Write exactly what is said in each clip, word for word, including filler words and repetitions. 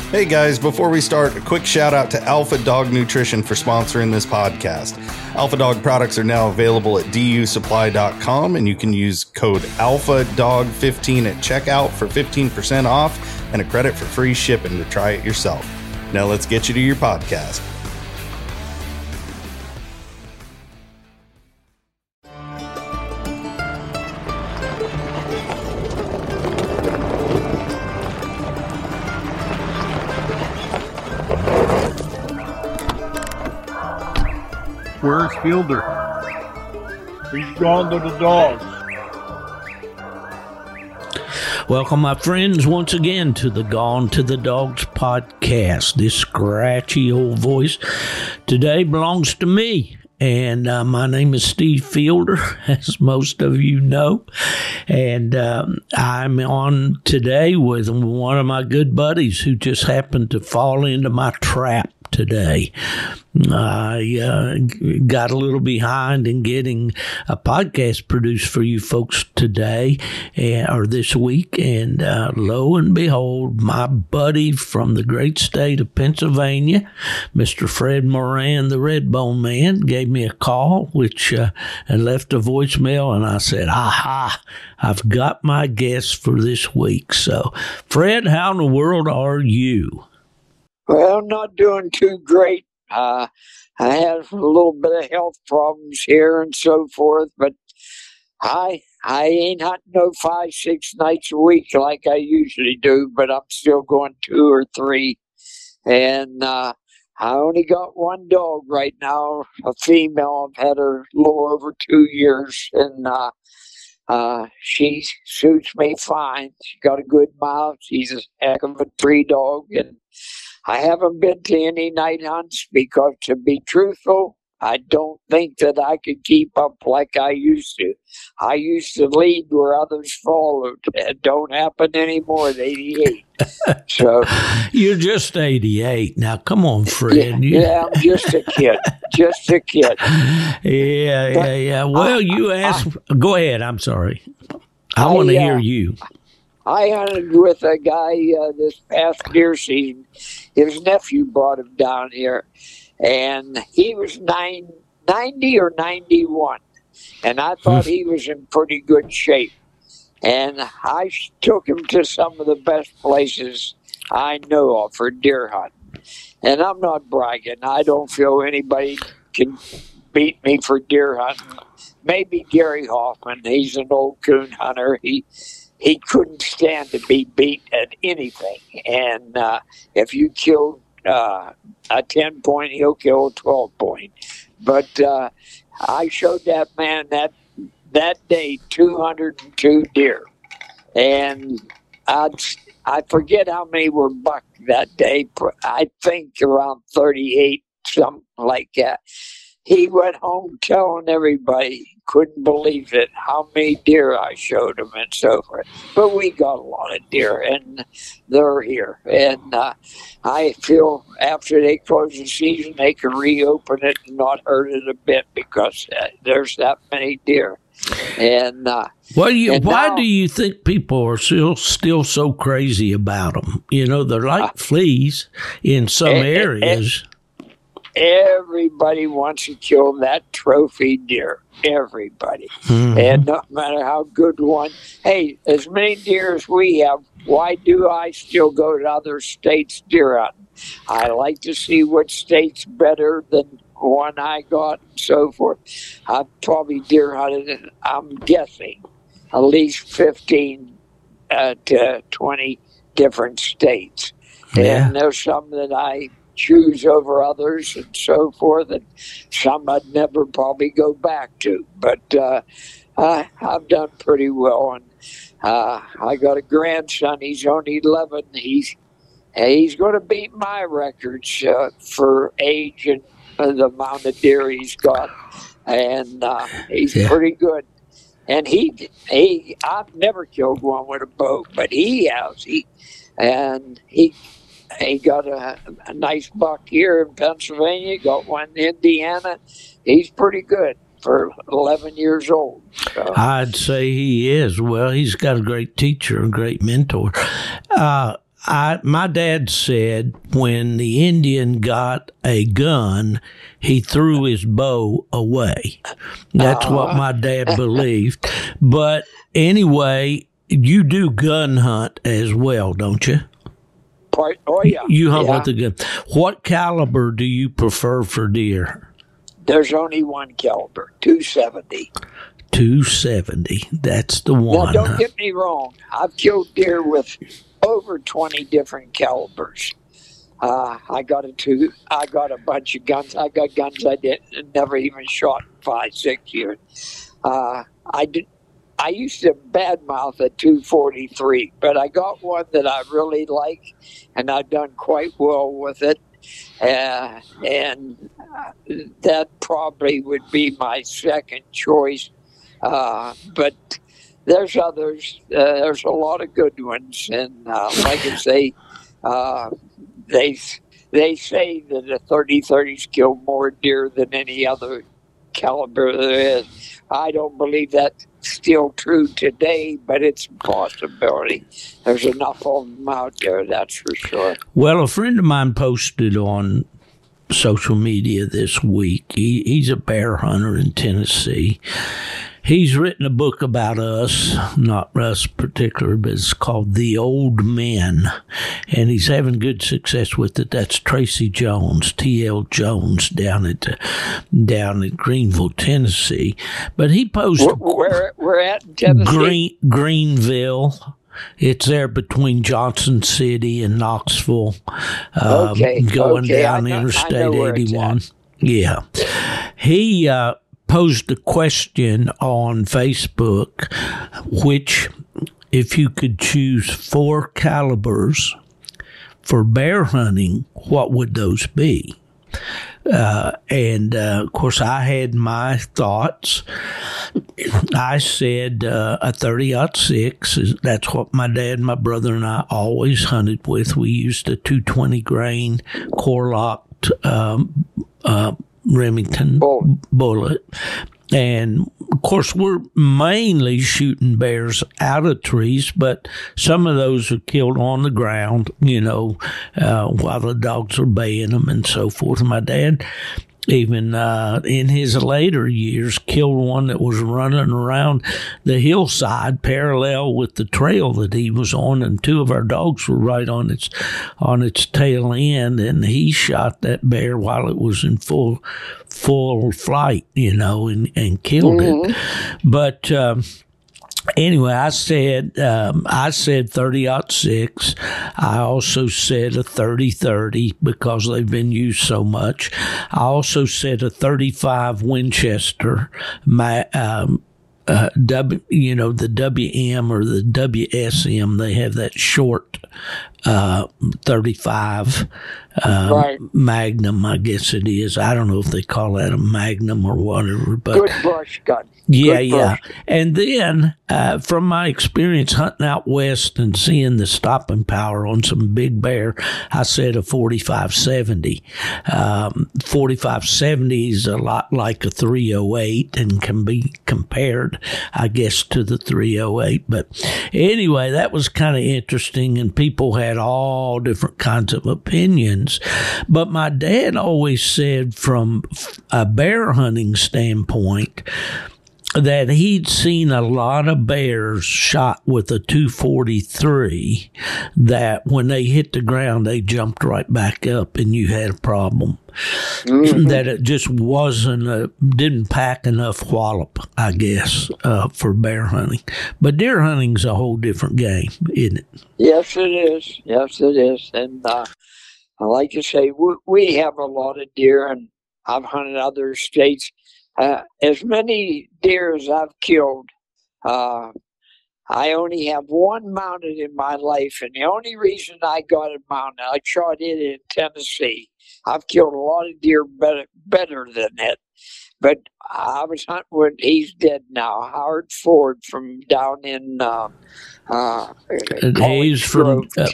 Hey guys, before we start, a quick shout out to Alpha Dog Nutrition for sponsoring this podcast. Alpha Dog products are now available at d u supply dot com, and you can use code alpha dog fifteen at checkout for fifteen percent off and a credit for free shipping to try it yourself. Now let's get you to your podcast. Where's Fielder? He's gone to the dogs. Welcome, my friends, once again to the Gone to the Dogs podcast. This scratchy old voice today belongs to me. And uh, my name is Steve Fielder, as most of you know. And um, I'm on today with one of my good buddies who just happened to fall into my trap today. I uh, got a little behind in getting a podcast produced for you folks today uh, or this week. And uh, lo and behold, my buddy from the great state of Pennsylvania, Mister Fred Moran, the Redbone Man, gave me a call, which uh, and left a voicemail. And I said, aha, I've got my guest for this week. So, Fred, how in the world are you? Well, not doing too great. Uh, I have a little bit of health problems here and so forth, but I I ain't hunting no five, six nights a week like I usually do, but I'm still going two or three. And uh, I only got one dog right now, a female. I've had her a little over two years, and uh, uh, she suits me fine. She got a good mouth. She's a heck of a tree dog, and I haven't been to any night hunts because, to be truthful, I don't think that I could keep up like I used to. I used to lead where others followed. It don't happen anymore at eighty-eight. So you're just eighty-eight now. Come on, Fred. Yeah, yeah, I'm just a kid. Just a kid. Yeah, yeah, yeah. Well, I, you asked. I, go ahead. I'm sorry. I, I want to uh, hear you. I hunted with a guy uh, this past deer season. His nephew brought him down here, and he was nine, ninety or ninety-one, and I thought he was in pretty good shape. And I took him to some of the best places I know of for deer hunting. And I'm not bragging. I don't feel anybody can beat me for deer hunting. Maybe Gary Hoffman. He's an old coon hunter. He He couldn't stand to be beat at anything. And uh, if you killed uh, a ten point, he'll kill a twelve point. But uh, I showed that man that that day two hundred two deer. And I'd, I forget how many were bucked that day. I think around thirty-eight, something like that. He went home telling everybody, couldn't believe it, how many deer I showed him and so forth. But we got a lot of deer, and they're here. And uh, I feel after they close the season, they can reopen it and not hurt it a bit because uh, there's that many deer. And uh, well, you, and why now, do you think people are still still so crazy about them? You know, they're like uh, fleas in some and, areas. And, Everybody wants to kill that trophy deer. Everybody. Mm-hmm. And no matter how good one. Hey, as many deer as we have, why do I still go to other states deer hunting? I like to see what state's better than one I got and so forth. I've probably deer hunted, I'm guessing, at least fifteen uh, to twenty different states. Yeah. And there's some that I choose over others and so forth, and some I'd never probably go back to. But uh, I, I've done pretty well, and uh, I got a grandson. He's only eleven. He's he's going to beat my records uh, for age and uh, the amount of deer he's got, and uh, he's yeah. pretty good. And he he I've never killed one with a bow, but he has. He and he. He got a, a nice buck here in Pennsylvania, got one in Indiana. He's pretty good for eleven years old. So. I'd say he is. Well, he's got a great teacher, a great mentor. Uh, I my dad said when the Indian got a gun, he threw his bow away. That's uh, what my dad believed. But anyway, you do gun hunt as well, don't you? Part, oh yeah. You hunt yeah. with the gun. What caliber do you prefer for deer? There's only one caliber, two seventy. two seventy. That's the one. Now, don't get me wrong. I've killed deer with over twenty different calibers. Uh, I got a two. I got a bunch of guns. I got guns I didn't never even shot in five, six years. Uh, I did. I used to badmouth a two forty-three, but I got one that I really like, and I've done quite well with it. Uh, and that probably would be my second choice. Uh, but there's others. Uh, there's a lot of good ones, and uh, like I say, uh, they they say that a thirty thirties kill more deer than any other caliber there is. I don't believe that's still true today, but it's a possibility. There's enough of them out there, that's for sure. Well, a friend of mine posted on social media this week. He, he's a bear hunter in Tennessee. He's written a book about us, not us particular, but it's called The Old Men, and he's having good success with it. That's Tracy Jones, T L Jones, down at down at Greenville, Tennessee. But he posted where we're at in Tennessee, Green, Greenville. It's there between Johnson City and Knoxville, um, okay, going okay. down know, Interstate eighty-one. Yeah, he. Uh, posed a question on Facebook, which, if you could choose four calibers for bear hunting, what would those be? Uh, and, uh, of course, I had my thoughts. I said uh, a thirty aught six. That's what my dad and my brother and I always hunted with. We used a two twenty grain core-locked um, uh Remington bullet. bullet. And, of course, we're mainly shooting bears out of trees, but some of those are killed on the ground, you know, uh, while the dogs are baying them and so forth. And my dad, even uh, in his later years, killed one that was running around the hillside parallel with the trail that he was on, and two of our dogs were right on its on its tail end, and he shot that bear while it was in full full flight, you know, and, and killed mm-hmm. it. But um, anyway, I said um, I said thirty aught six. I also said a thirty thirty because they've been used so much. I also said a thirty-five Winchester. My um, uh, W, you know, the W M or the W S M. They have that short uh, thirty-five um, right. Magnum, I guess it is. I don't know if they call that a Magnum or whatever. But good brush gun. Yeah, Good yeah. brush. And then, uh, from my experience hunting out west and seeing the stopping power on some big bear, I said a forty-five seventy. Um, forty-five seventy is a lot like a three oh eight and can be compared, I guess, to the three oh eight. But anyway, that was kind of interesting, and people had all different kinds of opinions. But my dad always said, from a bear hunting standpoint, that he'd seen a lot of bears shot with a two forty-three that when they hit the ground, they jumped right back up and you had a problem. Mm-hmm. That it just wasn't, a, didn't pack enough wallop, I guess, uh, for bear hunting. But deer hunting's a whole different game, isn't it? Yes, it is. Yes, it is. And uh, like you say, we, we have a lot of deer, and I've hunted other states. Uh, as many deer as I've killed, uh, I only have one mounted in my life, and the only reason I got it mounted, I shot it in Tennessee. I've killed a lot of deer better, better than it, but I was hunting when he's dead now, Howard Ford from down in uh, uh, he's from uh,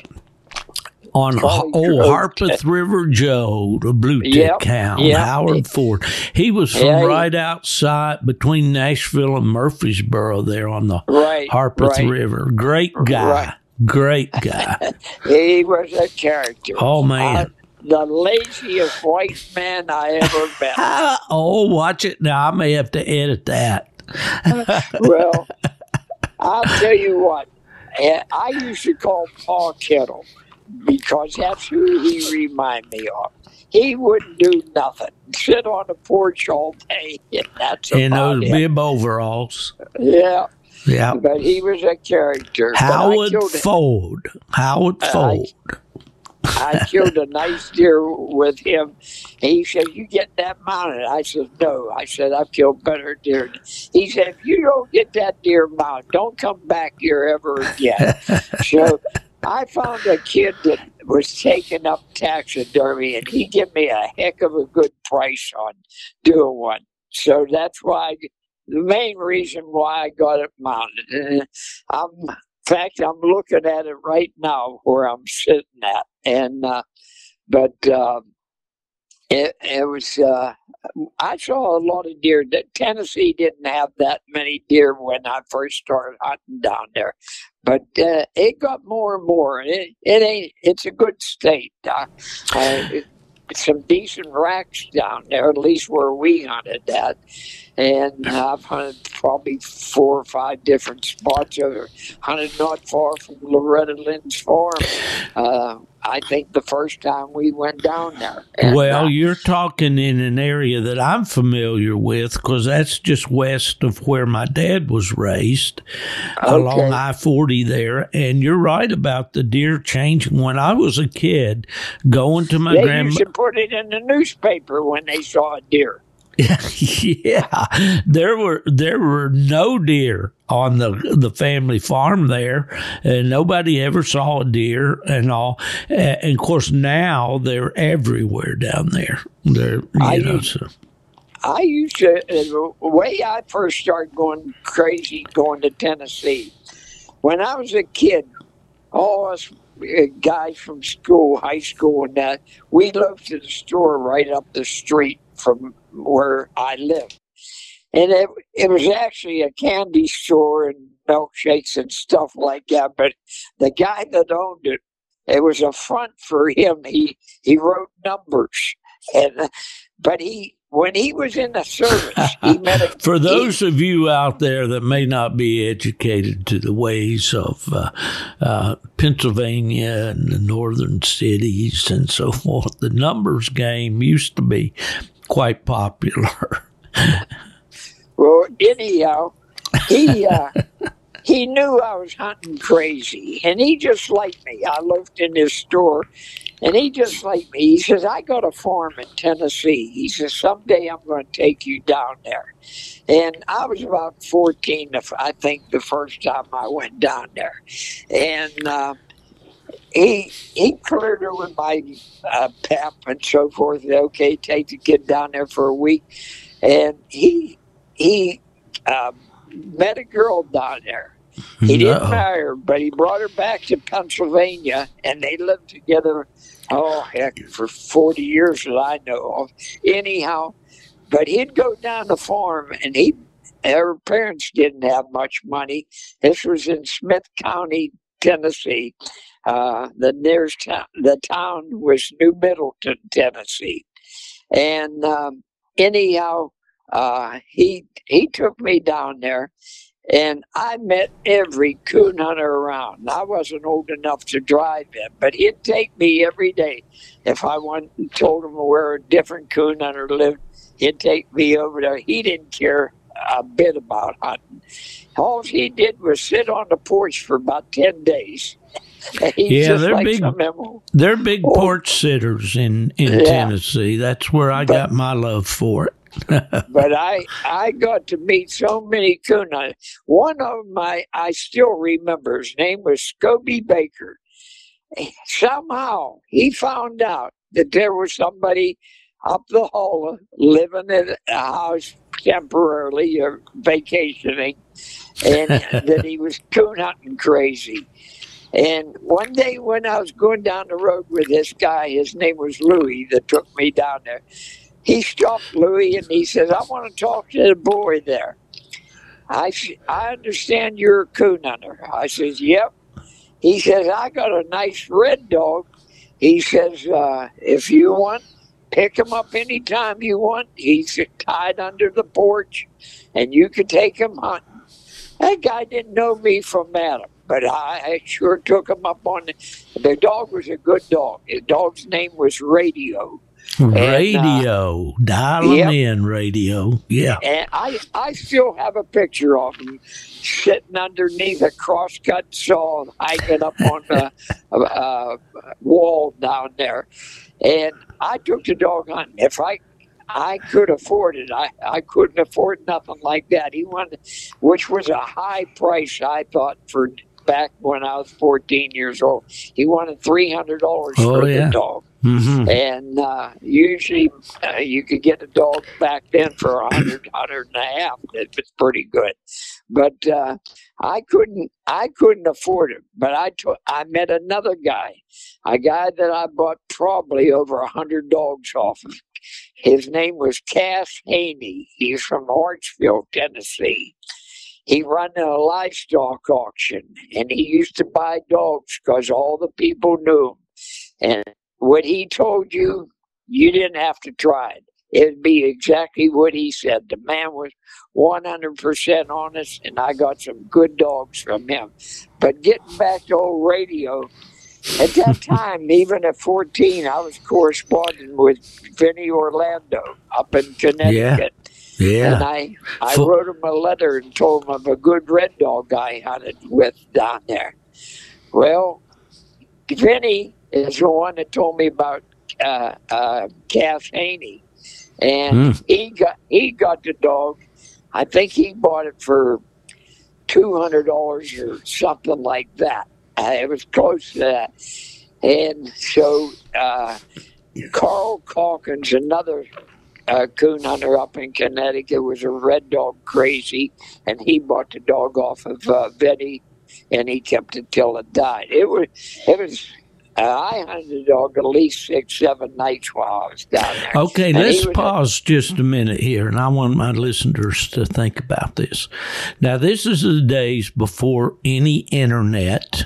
on College old Road. Harpeth River Joe, the blue tick yep, hound, yep. Howard Ford. He was from yeah, right outside between Nashville and Murfreesboro there on the right, Harpeth right. River. Great guy. Right. Great guy. He was a character. Oh, man. Uh, the laziest white man I ever met. Oh, watch it now. I may have to edit that. Well, I'll tell you what. I used to call Paul Kettle because that's who he reminded me of. He wouldn't do nothing. Sit on the porch all day, and that's In about those it. bib overalls. Yeah. Yeah. But he was a character. But I Howard killed- Ford. Howard I- Ford. I killed a nice deer with him. He said, "You get that mounted?" I said, "No." I said, "I've killed better deer." He said, "If you don't get that deer mounted, don't come back here ever again." So I found a kid that was taking up taxidermy, and he gave me a heck of a good price on doing one. So that's why, the main reason why I got it mounted. And I'm, in fact, I'm looking at it right now where I'm sitting at. And, uh, but, uh, it, it was, uh, I saw a lot of deer. Tennessee didn't have that many deer when I first started hunting down there, but, uh, it got more and more. It, it ain't, it's a good state. Uh, uh, it, some decent racks down there, at least where we hunted at. And I've hunted probably four or five different spots. I've hunted not far from Loretta Lynn's farm. Uh, I think the first time we went down there. And, Well, uh, you're talking in an area that I'm familiar with because that's just west of where my dad was raised, along I forty there. And you're right about the deer changing. When I was a kid, going to my they grandma. used to put it in the newspaper when they saw a deer. Yeah, there were there were no deer on the the family farm there, and nobody ever saw a deer and all. And of course, now they're everywhere down there. They're you I know. used- So. I used to, the way I first started going crazy going to Tennessee, when I was a kid, all us uh, guys from school, high school and that, we lived to the store right up the street from where I lived. And it, it was actually a candy store and milkshakes and stuff like that. But the guy that owned it, it was a front for him. He, he wrote numbers. And, but he, when he was in the service, he met a... For he- those of you out there that may not be educated to the ways of uh, uh, Pennsylvania and the northern cities and so forth, the numbers game used to be quite popular. Well, anyhow, he uh, he knew I was hunting crazy, and he just liked me. I looked in his store, and he just liked me. He says, "I got a farm in Tennessee." He says, "Someday I'm going to take you down there." And I was about fourteen, if- I think, the first time I went down there. And uh, he he cleared her with my uh, pep and so forth. Okay, take the kid down there for a week. And he he uh, met a girl down there. He didn't Uh-oh. marry her, but he brought her back to Pennsylvania, and they lived together, oh, heck, for forty years that I know of. Anyhow, but he'd go down the farm, and he, her parents didn't have much money. This was in Smith County, Tennessee. Uh, the nearest town, the town was New Middleton, Tennessee. And um, anyhow, uh, he he took me down there, and I met every coon hunter around. I wasn't old enough to drive him, but he'd take me every day. If I went and told him where a different coon hunter lived, he'd take me over there. He didn't care a bit about hunting. All he did was sit on the porch for about ten days. He's Yeah, just they're like big- some em- They're big Oh. porch sitters in, in Yeah. Tennessee. That's where I But- got my love for it. But I I got to meet so many coon hunters. One of them I, I still remember. His name was Scobie Baker. Somehow he found out that there was somebody up the hall living in a house temporarily or vacationing, and that he was coon hunting crazy. And one day when I was going down the road with this guy, his name was Louis, that took me down there. He stopped Louis and he says, "I want to talk to the boy there." I, s- I understand you're a coon hunter. I says, "Yep." he says, I got a nice red dog. He says, uh, if you want, pick him up anytime you want. He's tied under the porch, and you can take him hunting. That guy didn't know me from Adam, but I, I sure took him up on the, the dog was a good dog. His dog's name was Radio. Radio. And, uh, Dial him yep. in, Radio. Yeah. And I, I still have a picture of him sitting underneath a crosscut saw hanging up on the uh, wall down there. And I took the dog hunting. If I I could afford it, I, I couldn't afford nothing like that. He wanted, which was a high price, I thought, for back when I was fourteen years old. He wanted three hundred dollars oh, for yeah. the dog. Mm-hmm. And uh, usually uh, you could get a dog back then for a hundred, hundred and a half. It was pretty good. But uh, I couldn't I couldn't afford it. But I, t- I met another guy, a guy that I bought probably over a hundred dogs off of. His name was Cass Haney. He's from Hartsville, Tennessee. He ran a livestock auction, and he used to buy dogs because all the people knew him. And what he told you, you didn't have to try it. It'd be exactly what he said. The man was one hundred percent honest, and I got some good dogs from him. But getting back to old Radio, at that time, even at fourteen, I was corresponding with Vinny Orlando up in Connecticut. Yeah. yeah. And I, I For- wrote him a letter and told him of a good red dog I hunted with down there. Well, Vinny is the one that told me about uh, uh, Cass Haney. And mm. he got he got the dog. I think he bought it for two hundred dollars or something like that. Uh, it was close to that. And so uh, Carl Calkins, another uh, coon hunter up in Connecticut, was a red dog crazy, and he bought the dog off of uh, Betty, and he kept it till it died. It was, it was. Uh, I hunted the dog at least six, seven nights while I was down there. Okay, and let's pause a- just a minute here, and I want my listeners to think about this. Now, this is the days before any internet.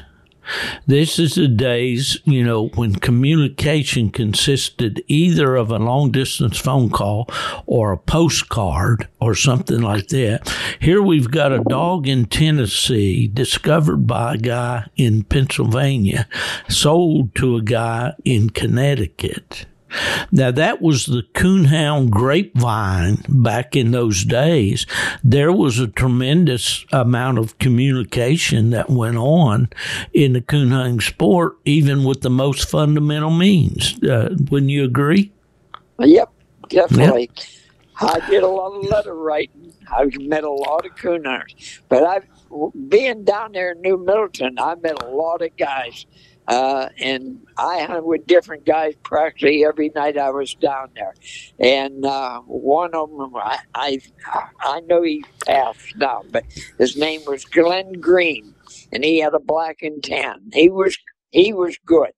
This is the days, you know, when communication consisted either of a long-distance phone call or a postcard or something like that. Here we've got a dog in Tennessee discovered by a guy in Pennsylvania, sold to a guy in Connecticut. Now, that was the coonhound grapevine back in those days. There was a tremendous amount of communication that went on in the coonhound sport, even with the most fundamental means. Uh, wouldn't you agree? Yep, definitely. Yep. I did a lot of letter writing. I met a lot of coonhunters. But I, being down there in New Middleton, I met a lot of guys. Uh, and I hunted with different guys practically every night I was down there. And uh, one of them, I, I I know he passed now, but his name was Glenn Green, and he had a black and tan. He was he was good.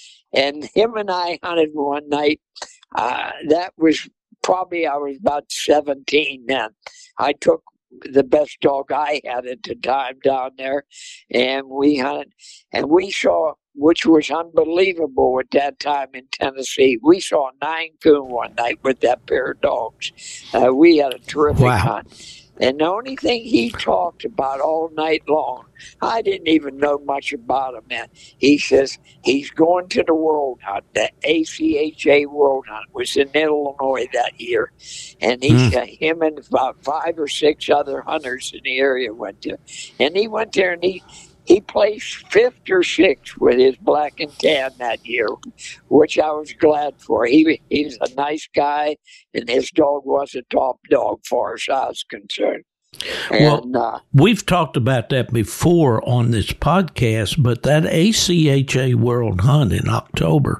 And him and I hunted one night. Uh, that was probably, I was about seventeen then. I took the best dog I had at the time down there, and we hunted, and we saw, which was unbelievable at that time in Tennessee, we saw nine coon one night with that pair of dogs. Uh, we had a terrific wow. hunt. And the only thing he talked about all night long, I didn't even know much about him, man. He says he's going to the World Hunt. The A C H A World Hunt was in Illinois that year. And he, mm. uh, him and about five or six other hunters in the area went to. And he went there and he, he placed fifth or sixth with his black and tan that year, which I was glad for. He, he was a nice guy, and his dog was a top dog far as I was concerned. And, well, uh, we've talked about that before on this podcast, but that A C H A World Hunt in October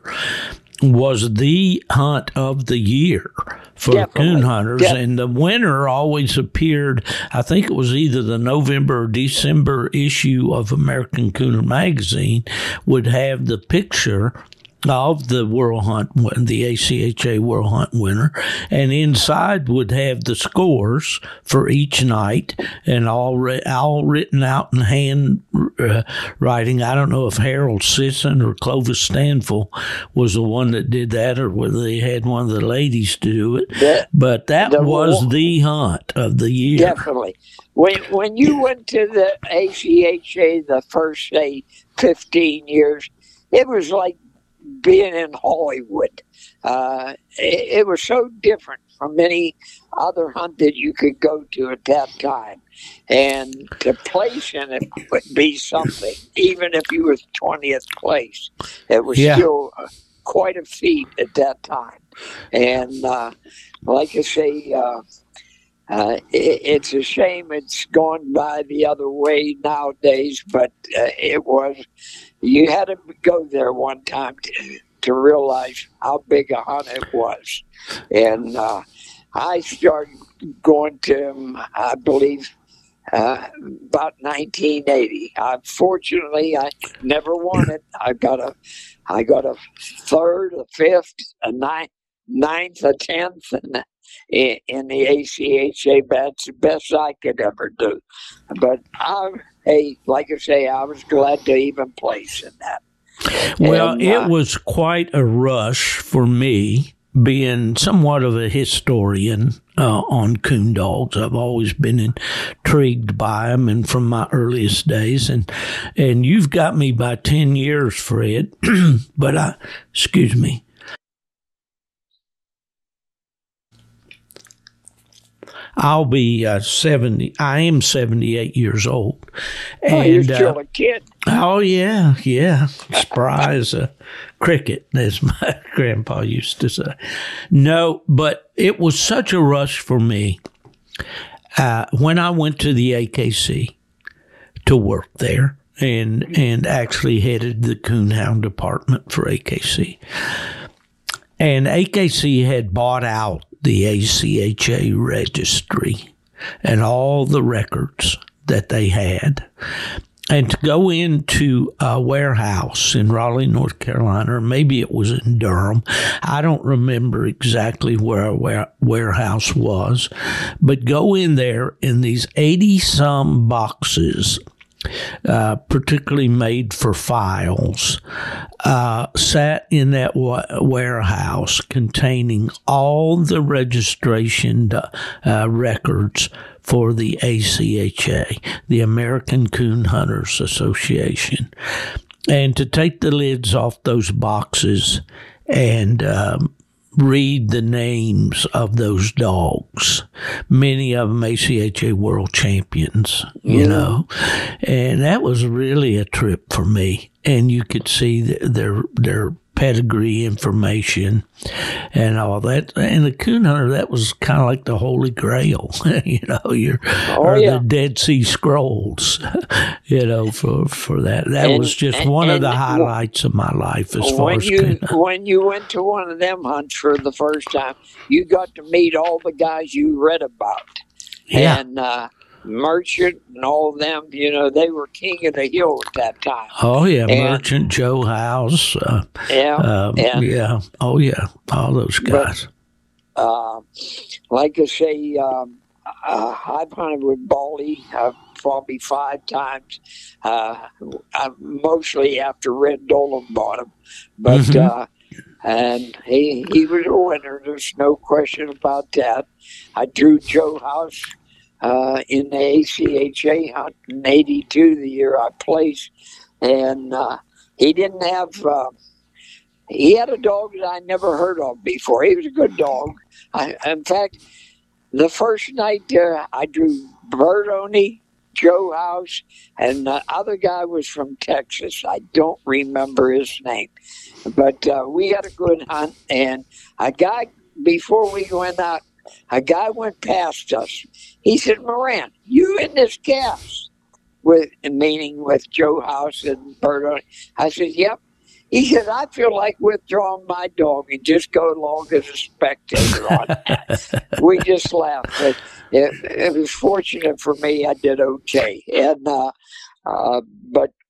was the hunt of the year for Definitely. coon hunters. Definitely. And the winner always appeared, I think it was either the November or December issue of American Cooner magazine would have the picture of the World Hunt, the A C H A World Hunt winner, and inside would have the scores for each night, and all re- all written out in hand uh, writing. I don't know if Harold Sisson or Clovis Stanfill was the one that did that, or whether they had one of the ladies to do it. The, but that the, was the hunt of the year. Definitely. When when you went to the A C H A the first, say, fifteen years, it was like being in Hollywood. Uh, it, it was so different from any other hunt that you could go to at that time. And to place in it would be something, even if you were twentieth place. It was yeah. still uh, quite a feat at that time. And uh, like I say, uh, uh, it, it's a shame it's gone by the other way nowadays, but uh, it was, you had to go there one time to, to realize how big a hunt it was. And uh, I started going to them, I believe, uh, about nineteen eighty. Unfortunately, I never won it. I got a, I got a third, a fifth, a ninth, ninth, a tenth, and in, in the A C H A. That's the best I could ever do. But I, hey, like I say, I was glad to even place in that. Well, and, it uh, was quite a rush for me, being somewhat of a historian uh, on coon dogs. I've always been intrigued by them, and from my earliest days. And and you've got me by ten years, Fred. But I, excuse me. I'll be uh, seventy. I am seventy-eight years old. Oh, and, you're still uh, a kid. Oh, yeah, yeah. Spry as a cricket, as my grandpa used to say. No, but it was such a rush for me uh, when I went to the A K C to work there and, and actually headed the coonhound department for A K C. And A K C had bought out the A C H A registry and all the records that they had. And to go into a warehouse in Raleigh, North Carolina, or maybe it was in Durham, I don't remember exactly where a warehouse was, but go in there in these eighty-some boxes, Uh, particularly made for files, uh, sat in that wa- warehouse containing all the registration uh, records for the A C H A, the American Coon Hunters Association. And to take the lids off those boxes and um, read the names of those dogs, many of them A C H A world champions, you yeah. know, and that was really a trip for me. And you could see their their pedigree information and all that. And the coon hunter, that was kind of like the Holy Grail, you know, your oh, or yeah. the Dead Sea Scrolls, you know, for for that. That and, was just and, one and, of the highlights of my life as far as you coon hunting. When you went to one of them hunts for the first time, you got to meet all the guys you read about. Yeah. And uh Merchant and all of them, you know, they were king of the hill at that time. Oh, yeah. And, Merchant, Joe House. Uh, yeah. Um, and, yeah. Oh, yeah. All those guys. But, uh, like I say, um, uh, I've hunted with Baldy uh, probably five times, uh, uh, mostly after Red Dolan bought him. But, mm-hmm. uh, and he, he was a winner. There's no question about that. I drew Joe House Uh, in the A C H A hunt in eighty-two, the year I placed. And uh, he didn't have, uh, he had a dog that I never heard of before. He was a good dog. I, in fact, the first night uh, I drew Bertoni, Joe House, and the other guy was from Texas. I don't remember his name. But uh, we had a good hunt. And a guy, before we went out, a guy went past us. He said, "Moran, you in this cast?" With meaning with Joe House and Berto. I said, "Yep." He said, "I feel like withdrawing my dog and just go along as a spectator on that." We just laughed. But it, it was fortunate for me. I did okay. And uh, uh, but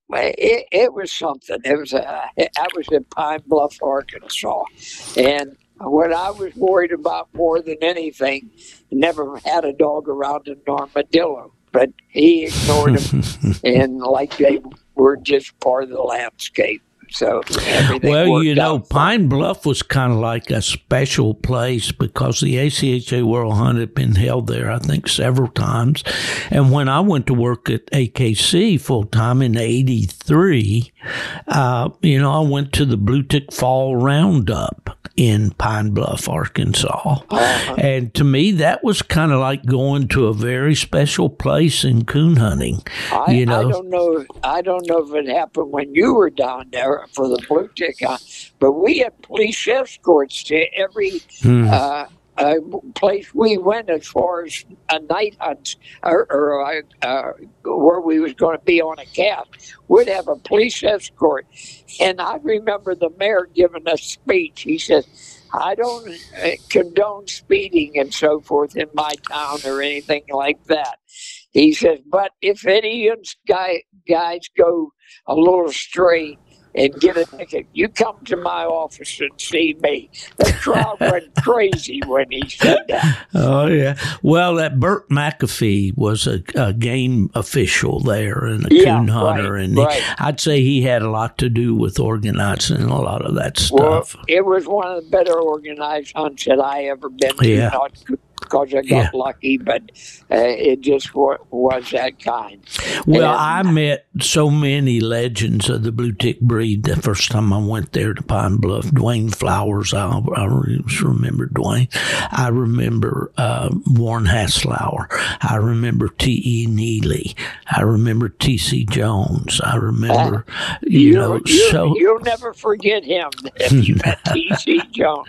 it, it was something. It was a, I was in Pine Bluff, Arkansas, and what I was worried about more than anything, never had a dog around an armadillo, but he ignored them, and like they were just part of the landscape. So everything well, you know, out fine. Pine Bluff was kind of like a special place because the A C H A World Hunt had been held there, I think, several times. And when I went to work at A K C full time in eighty-three, uh, you know, I went to the Blue Tick Fall Roundup in Pine Bluff, Arkansas. Uh-huh. And to me, that was kind of like going to a very special place in coon hunting. I, you know? I don't know. I don't know if it happened when you were down there for the blue tick hunt, but we had police escorts to every hmm. uh, uh, place we went as far as a night hunt or, or uh, where we was going to be on a cast. We'd have a police escort. And I remember the mayor giving a speech. He said, I don't uh, condone speeding and so forth in my town or anything like that. He says, but if any guy, guys go a little astray and get a ticket, you come to my office and see me. The crowd went crazy when he said that. Oh, yeah. Well, that Burt McAfee was a, a game official there and a yeah, coon hunter. Right, and right. He, I'd say he had a lot to do with organizing a lot of that stuff. Well, it was one of the better organized hunts that I ever been to. Yeah. Not because I got yeah. lucky, but uh, it just w- was that kind. Well, and, I met so many legends of the blue tick breed the first time I went there to Pine Bluff. Dwayne Flowers, I, I remember Dwayne. I remember uh, Warren Haslauer. I remember T E. Neely. I remember T C. Jones. I remember, uh, you, you know, you, so. You'll never forget him if you met T C. Jones.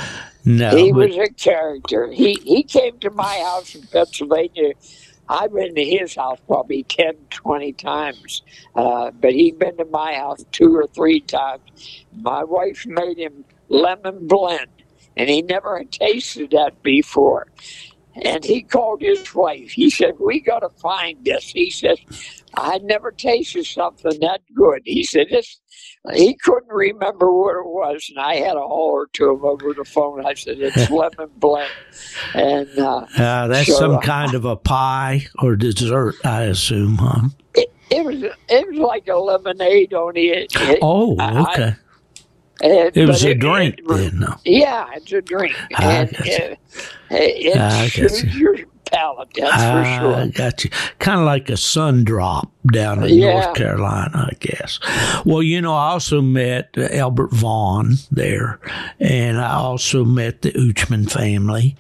No, he but, was a character. He he came to my house in Pennsylvania. I've been to his house probably ten, twenty times, uh, but he'd been to my house two or three times. My wife made him lemon blend, and he never had tasted that before. And he called his wife. He said, we got to find this. He said, I never tasted something that good. He said, this. He couldn't remember what it was, and I had a holler to him over the phone. I said, it's lemon blend. And uh, uh, that's so, some uh, kind of a pie or dessert, I assume, huh? It, it was it was like a lemonade, only it. it oh, okay. I, and, it was a it, drink, it, then, no? Yeah, it's a drink. I and it, it, it soothes your palate, that's I for sure. I got you. Kind of like a sun drop down in yeah. North Carolina, I guess. Well, you know, I also met uh, Albert Vaughn there, and I also met the Uchman family,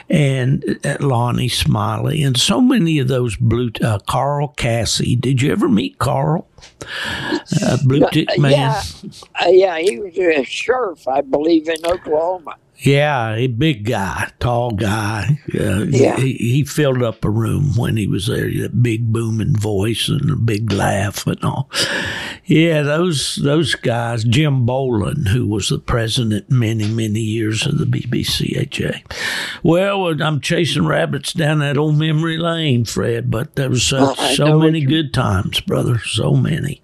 and uh, Lonnie Smiley, and so many of those blue. Uh, Carl Cassie. Did you ever meet Carl? Uh, blue tick man. Yeah, uh, yeah, he was a sheriff, I believe, in Oklahoma. Yeah, a big guy, tall guy. Uh, yeah. he, he filled up a room when he was there. That big booming voice and a big laugh and all. Yeah, those those guys. Jim Boland, who was the president many many years of the B B C H A. Well, I'm chasing rabbits down that old memory lane, Fred. But there was uh, uh, so many good times, brother. So many.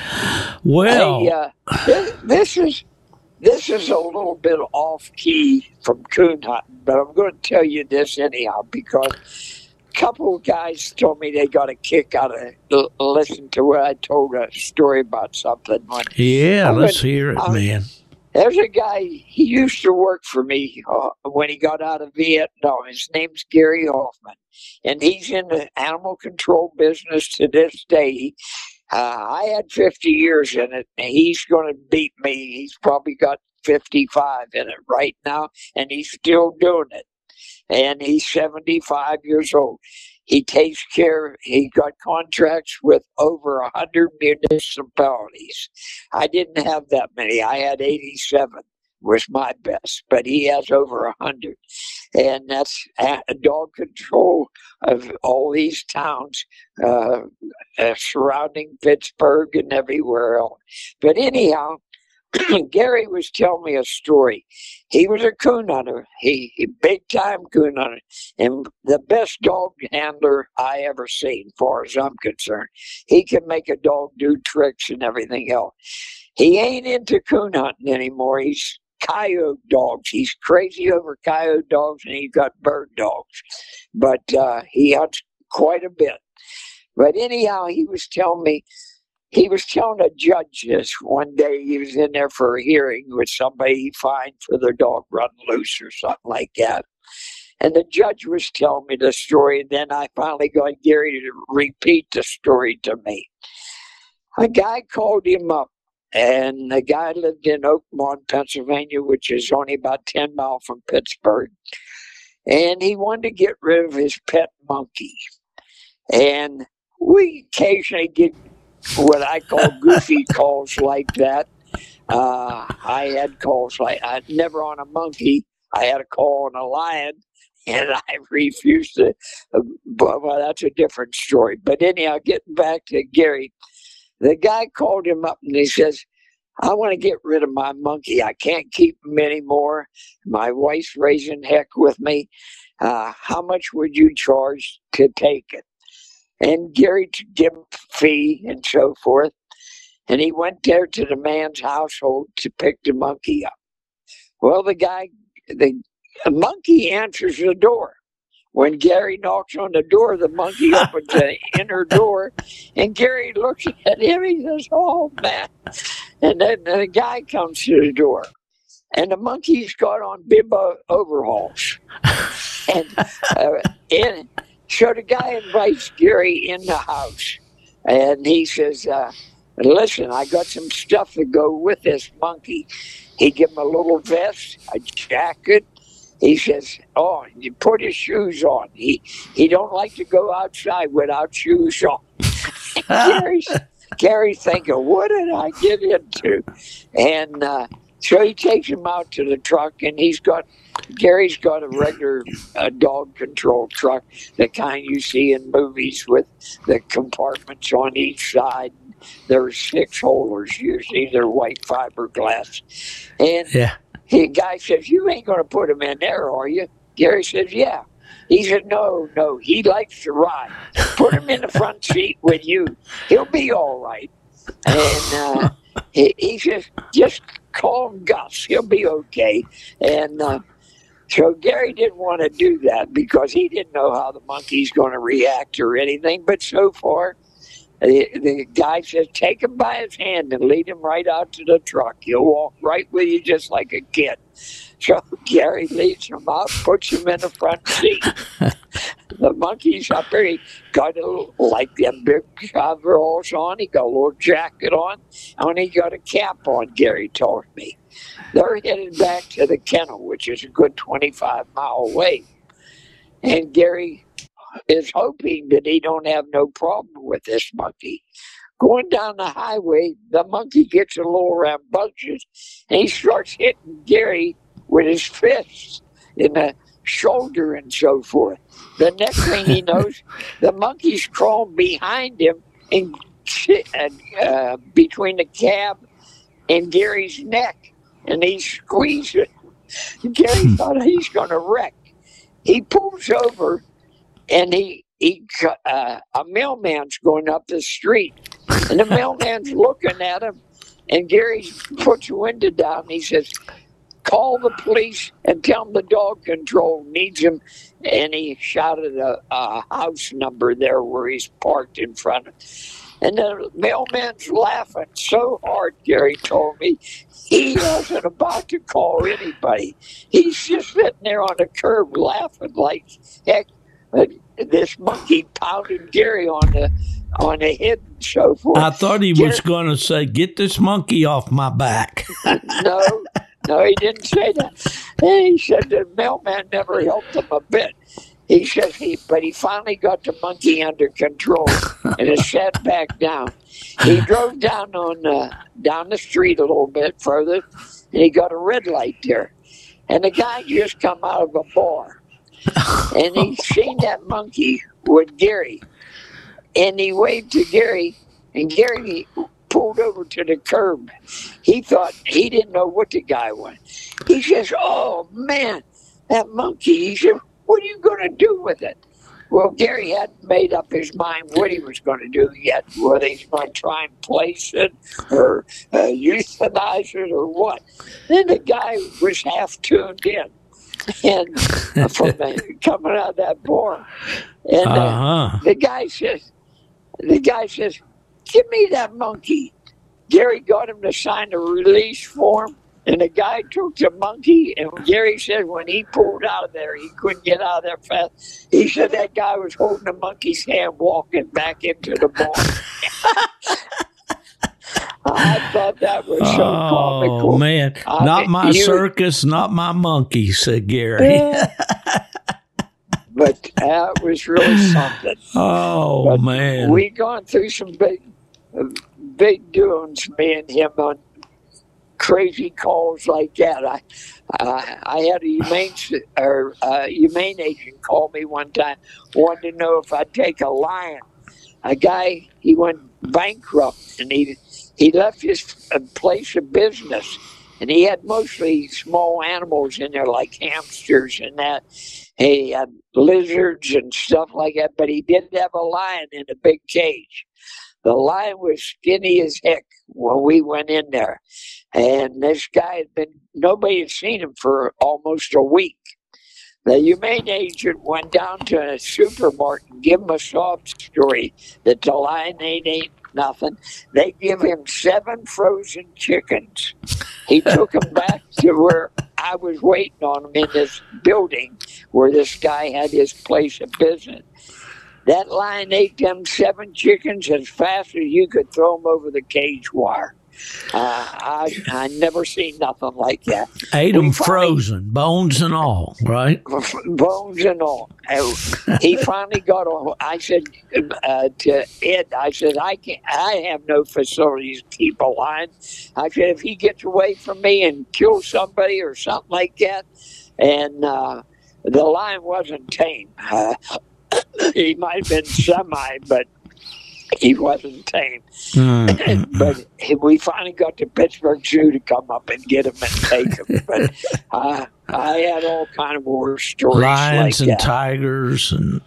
Well, hey, uh, this, this is. This is a little bit off key from coon hunting, but I'm going to tell you this anyhow because a couple of guys told me they got a kick out of l- listen to what I told a story about something. When, yeah, when, let's hear it, uh, man. There's a guy, he used to work for me uh, when he got out of Vietnam. His name's Gary Hoffman, and he's in the animal control business to this day. Uh, I had fifty years in it, and he's going to beat me. He's probably got fifty-five in it right now, and he's still doing it. And he's seventy-five years old. He takes care, he got contracts with over one hundred municipalities. I didn't have that many. I had eighty-seven was my best, but he has over one hundred. And that's a dog control of all these towns uh, uh, surrounding Pittsburgh and everywhere else. But anyhow, Gary was telling me a story. He was a coon hunter. He, he big time coon hunter, and the best dog handler I ever seen, far as I'm concerned. He can make a dog do tricks and everything else. He ain't into coon hunting anymore. He's coyote dogs. He's crazy over coyote dogs, and he's got bird dogs. But uh, he hunts quite a bit. But anyhow, he was telling me. He was telling a judge this one day. He was in there for a hearing with somebody he fined for their dog run loose or something like that. And the judge was telling me the story, and then I finally got Gary to repeat the story to me. A guy called him up, and the guy lived in Oakmont, Pennsylvania, which is only about ten miles from Pittsburgh. And he wanted to get rid of his pet monkey. And we occasionally get what I call goofy calls like that. Uh, I had calls like, I never on a monkey. I had a call on a lion, and I refused to. Uh, but, well, that's a different story. But anyhow, getting back to Gary, the guy called him up and he says, I want to get rid of my monkey. I can't keep him anymore. My wife's raising heck with me. Uh, how much would you charge to take it? And Gary to give him a fee and so forth. And he went there to the man's household to pick the monkey up. Well, the guy, the, the monkey answers the door. When Gary knocks on the door, the monkey opens the inner door, and Gary looks at him. He says, oh, man. And then the guy comes to the door, and the monkey's got on bimbo overalls. And uh, in So the guy invites Gary in the house, and he says, uh, listen, I got some stuff to go with this monkey. He give him a little vest, a jacket. He says, oh, you put his shoes on. He he don't like to go outside without shoes on. Gary's, Gary's thinking, what did I get into? And uh, so he takes him out to the truck, and he's got Gary's got a regular uh, dog control truck, the kind you see in movies with the compartments on each side. There's six holders, usually they're white fiberglass. And yeah. the guy says, you ain't going to put him in there, are you? Gary says, yeah. He said, no, no, he likes to ride. Put him in the front seat with you. He'll be all right. And uh, he, he says, just call him Gus. He'll be okay. And uh, so Gary didn't want to do that because he didn't know how the monkey's going to react or anything. But so far, the, the guy says, take him by his hand and lead him right out to the truck. He'll walk right with you just like a kid. So Gary leads him out, puts him in the front seat. The monkey's up there. He got a little, like them big coveralls on. He got a little jacket on. And he got a cap on, Gary told me. They're headed back to the kennel, which is a good twenty-five mile away. And Gary is hoping that he don't have no problem with this monkey. Going down the highway, the monkey gets a little rambunctious, and he starts hitting Gary with his fists in the shoulder and so forth. The next thing he knows, the monkey's crawling behind him and uh, between the cab and Gary's neck, and he squeezes it. Gary thought he's going to wreck. He pulls over, and he he uh, a mailman's going up the street, and the mailman's looking at him, and Gary puts the window down, and he says, call the police and tell them the dog control needs him. And he shouted a, a house number there where he's parked in front of it. And the mailman's laughing so hard, Gary told me. He wasn't about to call anybody. He's just sitting there on the curb laughing like heck. This monkey pounded Gary on the on the head and so forth. I thought he Gary, was going to say, get this monkey off my back. No. No, he didn't say that. He said the mailman never helped him a bit. He said he, but he finally got the monkey under control and it sat back down. He drove down on uh, down the street a little bit further, and he got a red light there. And the guy just come out of a bar, and he seen that monkey with Gary, and he waved to Gary, and Gary pulled over to the curb. He thought, he didn't know what the guy was. He says, "Oh, man, that monkey." He said, "What are you going to do with it?" Well, Gary hadn't made up his mind what he was going to do yet, whether he's going to try and place it or uh, euthanize it or what. Then the guy was half tuned in. And from the, coming out of that barn, and uh, Uh-huh. the guy says, "The guy says, give me that monkey." Gary got him to sign a release form, and the guy took the monkey. And Gary said when he pulled out of there, he couldn't get out of there fast. He said that guy was holding the monkey's hand, walking back into the barn. I thought that was so Oh, comical. man. I Not mean, my you- circus, not my monkey, said Gary. But that was really something. Oh, But man. we gone through some big, uh, big doings, me and him, on crazy calls like that. I, I, I had a humane s- or uh, humane agent call me one time, wanted to know if I'd take a lion. A guy, he went bankrupt, and he he left his uh, place of business, and he had mostly small animals in there like hamsters and that. He had lizards and stuff like that, but he did have a lion in a big cage. The lion was skinny as heck when we went in there. And this guy had been, nobody had seen him for almost a week. The humane agent went down to a supermarket and gave him a sob story that the lion ain't ain't nothing. They give him seven frozen chickens. He took them back to where I was waiting on him in this building where this guy had his place of business. That lion ate them seven chickens as fast as you could throw them over the cage wire. Uh, I I never seen nothing like that. Ate we them finally- frozen, bones and all, right? Bones and all. And he finally got a. I said uh, to Ed, I said, I can't. I have no facilities to keep a lion. I said, if he gets away from me and kills somebody or something like that, and uh, the lion wasn't tame. Uh, he might have been semi, but he wasn't tame. Mm. But we finally got the Pittsburgh Zoo to come up and get him and take him. But uh, I had all kind of war stories Lions like and that. tigers and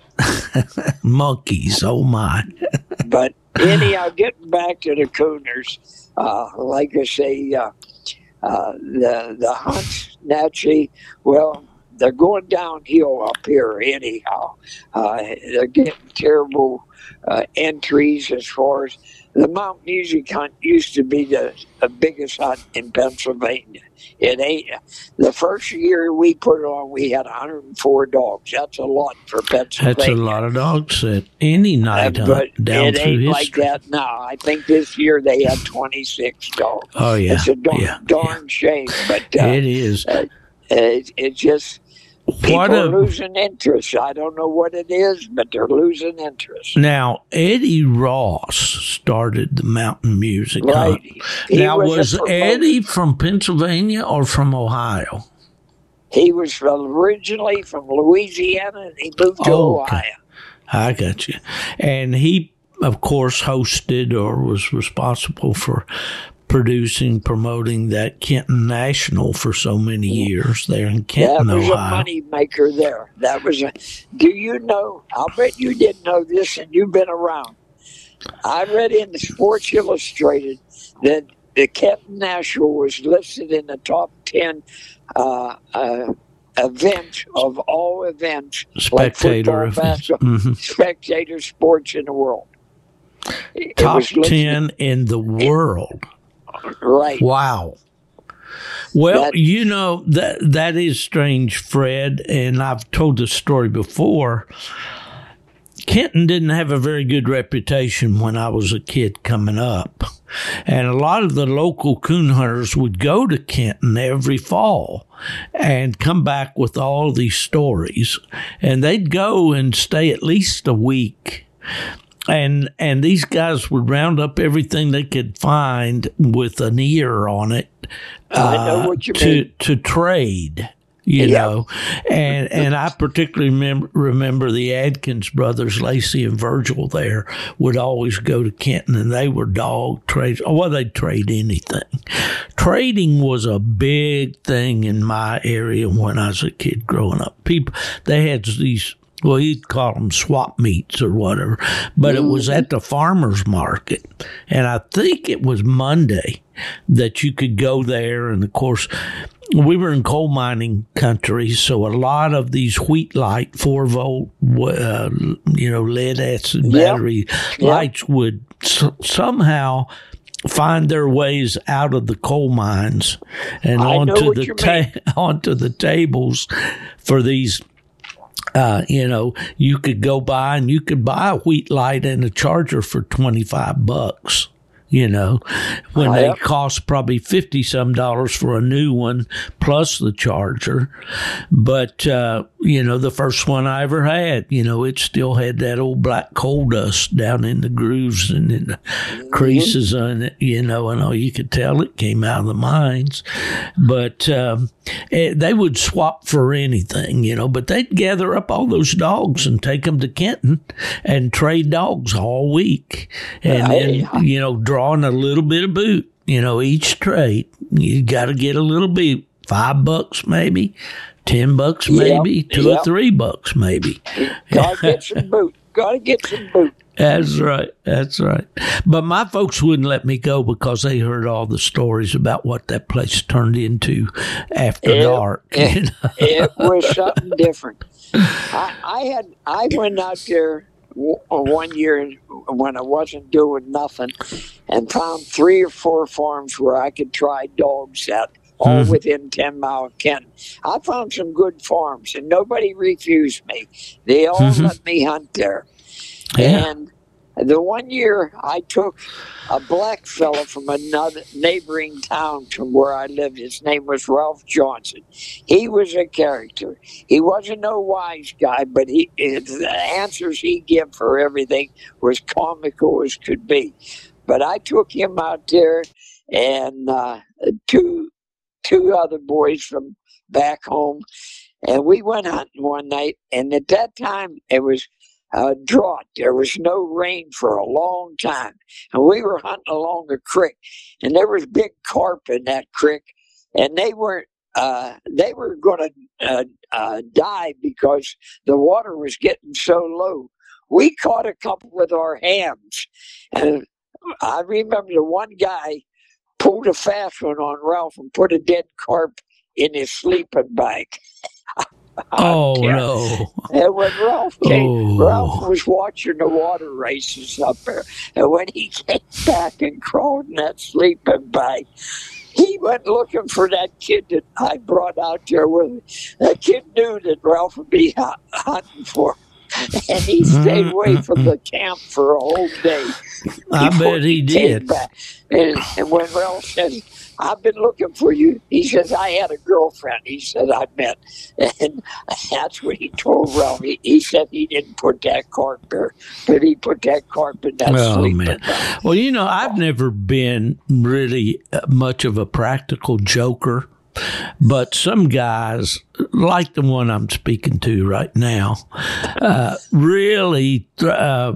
monkeys. Oh, my. But anyhow, getting back to the cooners, uh, like I say, uh, uh, the the hunts naturally, well, they're going downhill up here anyhow. Uh, they're getting terrible uh, entries as far as the Mount Music hunt used to be the, the biggest hunt in Pennsylvania. It ain't. The first year we put it on, we had one hundred four dogs. That's a lot for Pennsylvania. That's a lot of dogs at any night Uh, hunt but down it through ain't history. like that now. I think this year they had twenty-six dogs. Oh, yeah. It's a darn, yeah. darn shame, but uh, It is. it, it just people What are a, losing interest. I don't know what it is, but they're losing interest. now, Eddie Ross started the mountain music Right? hunt. He Now, a was promoter. Eddie from Pennsylvania or from Ohio? He was from, originally from Louisiana, and he moved to Oh, okay. Ohio. I got you. And he, of course, hosted or was responsible for producing, promoting that Kenton National for so many years there in That Kenton, was Ohio. a money maker there. That was a. Do you know? I'll bet you didn't know this, and you've been around. I read in the Sports Illustrated that the Kenton National was listed in the top ten uh, uh, events of all events, like Spectator football, events. basketball, Mhm. spectator sports in the world. It Top was listed- ten in the world. right? Wow. Well, That- you know, that that is strange, Fred, and I've told this story before. Kenton didn't have a very good reputation when I was a kid coming up. And a lot of the local coon hunters would go to Kenton every fall and come back with all these stories. And they'd go and stay at least a week. And and these guys would round up everything they could find with an ear on it I know uh, what you to mean. to trade. you Yep. know. And and I particularly remember, remember the Adkins brothers, Lacey and Virgil there, would always go to Kenton, and they were dog traders. Oh, well, they'd trade anything. Trading was a big thing in my area when I was a kid growing up. People, they had these, well, he'd call them swap meets or whatever, but it was at the farmer's market. And I think it was Monday that you could go there. And of course, we were in coal mining country, so a lot of these wheat light four volt, uh, you know, lead acid Yep. battery Yep. lights would s- somehow find their ways out of the coal mines and I know onto what the you ta- onto the tables for these. Uh, you know, you could go by and you could buy a wheat light and a charger for twenty-five bucks, you know, when Oh, they yep. cost probably fifty some dollars for a new one plus the charger. But, uh, you know, the first one I ever had, you know, it still had that old black coal dust down in the grooves and in the creases on it, you know, and all you could tell it came out of the mines. But um, eh, they would swap for anything, you know, but they'd gather up all those dogs and take them to Kenton and trade dogs all week. And Hey. then, you know, drawing a little bit of boot, you know, each trade. You got to get a little bit, five bucks maybe, ten bucks Yep, maybe, two yep. or three bucks maybe. Gotta get some boot. Gotta get some boot. That's right. That's right. But my folks wouldn't let me go because they heard all the stories about what that place turned into after It- dark. it- you know? It was something different. I, I had I went out there w- one year when I wasn't doing nothing, and found three or four farms where I could try dogs at, all Mhm. within ten mile of Kenton. I found some good farms, and nobody refused me. They all Mhm. let me hunt there. Yeah. And the one year I took a black fella from another neighboring town from where I lived. His name was Ralph Johnson. He was a character. He wasn't no wise guy, but he the answers he gave for everything was comical as could be. But I took him out there and uh, two two other boys from back home, and we went hunting one night. And at that time, it was uh, drought. There was no rain for a long time, and we were hunting along a creek, and there was big carp in that creek, and they weren't. Uh, they were going to uh, uh, die because the water was getting so low. We caught a couple with our hands, and I remember the one guy pulled a fast one on Ralph and put a dead carp in his sleeping bag. Oh, Yeah. no. And when Ralph came, Oh. Ralph was watching the water races up there. And when he came back and crawled in that sleeping bag, he went looking for that kid that I brought out there with me. That kid knew that Ralph would be hu- hunting for him. And he stayed away from the camp for a whole day. I before bet he came did. back. And, and when Ralph says, I've been looking for you, he says, I had a girlfriend, he said, I met. And that's what he told Ralph. He, he said he didn't put that carp there, but he put that carp in that Oh, sleeping man. bag. Well, you know, I've never been really uh, much of a practical joker, but some guys, like the one I'm speaking to right now, uh, really uh,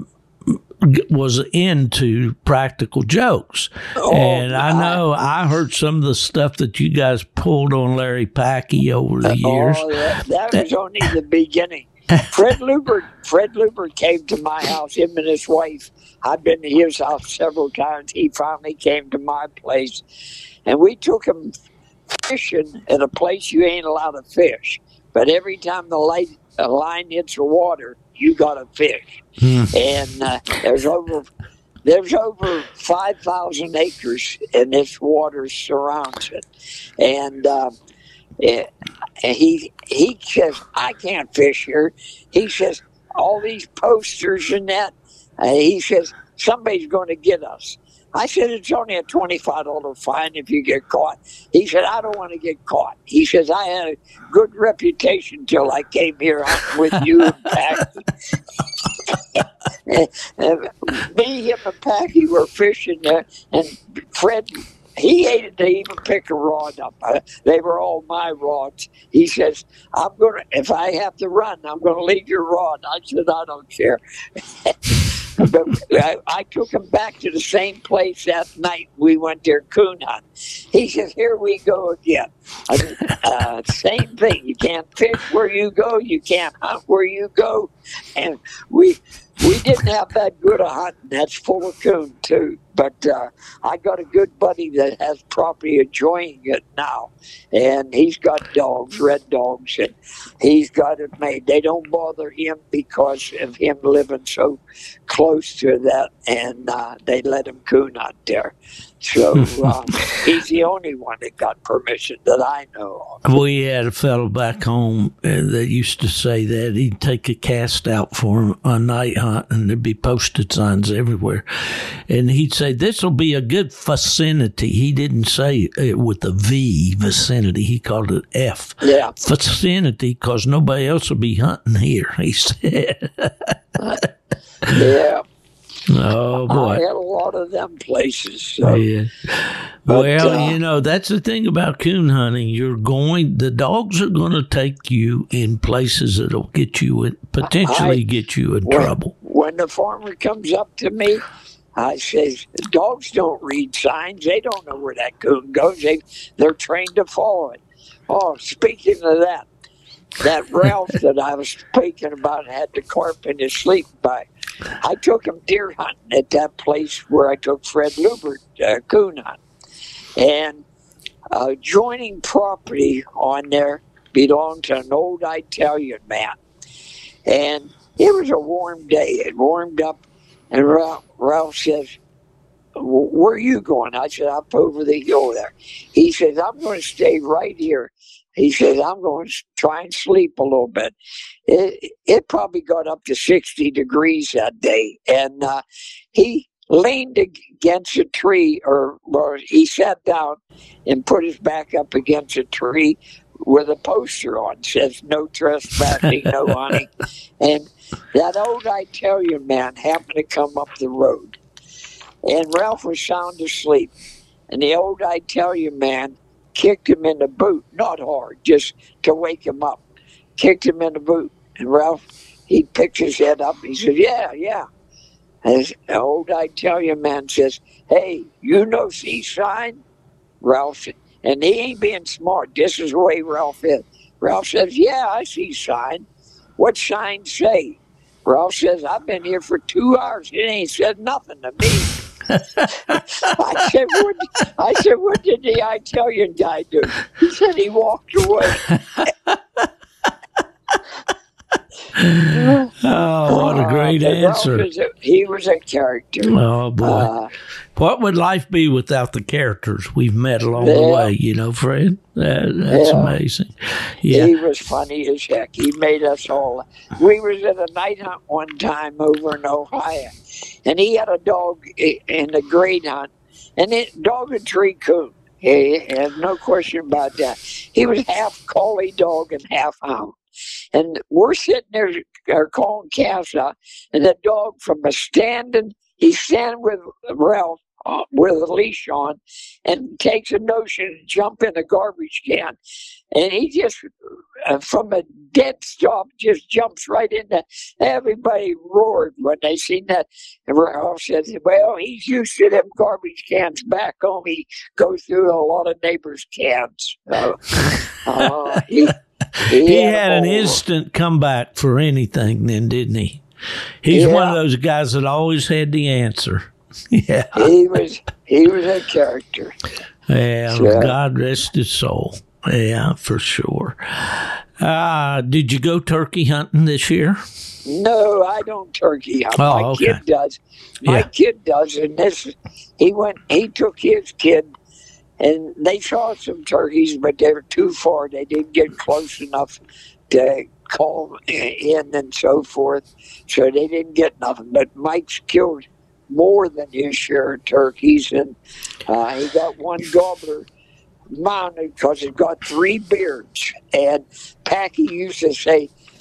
was into practical jokes. Oh, and I I- know I heard some of the stuff that you guys pulled on Larry Packey over the years. Oh, that, that was only the beginning. Fred Lubert, Fred Lubert came to my house, him and his wife. I've been to his house several times. He finally came to my place, and we took him fishing at a place you ain't allowed to fish. But every time the light, a line hits the water, you got to fish. Hmm. And uh, there's over there's over five thousand acres, and this water surrounds it. And uh, it, and he he says, I can't fish here. He says, all these posters and that. Uh, he says, somebody's going to get us. I said, it's only a twenty-five dollars fine if you get caught. He said, I don't want to get caught. He says, I had a good reputation till I came here hunting with you and Packy. and, and me, him, and Packy were fishing there, and Fred he hated to even pick a rod up. Uh, they were all my rods. He says, I'm going to, if I have to run, I'm going to leave your rod. I said, I don't care. But I, I took him back to the same place that night we went there coon hunt. He says, here we go again. I said, uh, same thing. You can't fish where you go. You can't hunt where you go. And we we didn't have that good a hunting. That's full of coon, too. But uh, I got a good buddy that has property enjoying it now. And he's got dogs, red dogs, and he's got it made. They don't bother him because of him living so close to that, and uh, they let him coon hunt there. So uh, he's the only one that got permission that I know of. We had a fellow back home uh, that used to say that he'd take a cast out for him a night hunt, and there'd be posted signs everywhere. And he'd say, this will be a good vicinity. He didn't say it with a V, vicinity. He called it F. Yeah. Vicinity, because nobody else will be hunting here, he said. Yeah. Oh, boy. I had a lot of them places. So. Yeah. But, Well, uh, you know, that's the thing about coon hunting. You're going, the dogs are going to take you in places that'll get you in, potentially I, get you in when, trouble. When the farmer comes up to me, I says, dogs don't read signs. They don't know where that coon goes. They, they're trained to follow it. Oh, speaking of that, that Ralph that I was speaking about had the carp in his sleep bag. I took him deer hunting at that place where I took Fred Lubert uh, coon hunt. And uh, adjoining property on there belonged to an old Italian man. And it was a warm day. It warmed up. And Ralph, Ralph says, where are you going? I said, up over the hill there. He says, I'm going to stay right here. He says, I'm going to try and sleep a little bit. It, it probably got up to sixty degrees that day. And uh, he leaned against a tree, or, or he sat down and put his back up against a tree with a poster on. It says, no trespassing, no hunting. And that old Italian man happened to come up the road. And Ralph was sound asleep. And the old Italian man kicked him in the boot, not hard, just to wake him up. Kicked him in the boot. And Ralph, he picked his head up. He said, yeah, yeah. And the old Italian man says, hey, you know see sign? Ralph said, and he ain't being smart. This is the way Ralph is. Ralph says, yeah, I see sign. What sign say? Ralph says, I've been here for two hours. It ain't said nothing to me. I said, what, I said, what did the Italian guy do? He said he walked away. Oh, what a great uh, answer. Was a, he was a character. Oh, boy. Uh, what would life be without the characters we've met along yeah. the way, you know, Fred? That, that's yeah. amazing. Yeah. He was funny as heck. He made us all. We was at a night hunt one time over in Ohio, and he had a dog in a great hunt, and it dog a tree coon. He had no question about that. He was half collie dog and half hound. And we're sitting there uh, calling calves out, and the dog from a standing, he's standing with Ralph uh, with a leash on, and takes a notion to jump in a garbage can. And he just, uh, from a dead stop, just jumps right into. Everybody roared when they seen that. And Ralph said, well, he's used to them garbage cans back home. He goes through a lot of neighbors' cans. Uh, uh, he, He, he had, had an instant comeback for anything then, didn't he? He's yeah. one of those guys that always had the answer. Yeah. He was he was a character. Yeah, yeah. God rest his soul. Yeah, for sure. Uh, did you go turkey hunting this year? No, I don't turkey hunt. Oh, My okay. kid does. My Yeah. kid does, and this he went he took his kid. And they saw some turkeys, but they were too far. They didn't get close enough to call them in and so forth. So they didn't get nothing. But Mike's killed more than his share of turkeys. And uh, he got one gobbler mounted because it got three beards. And Packy used to say,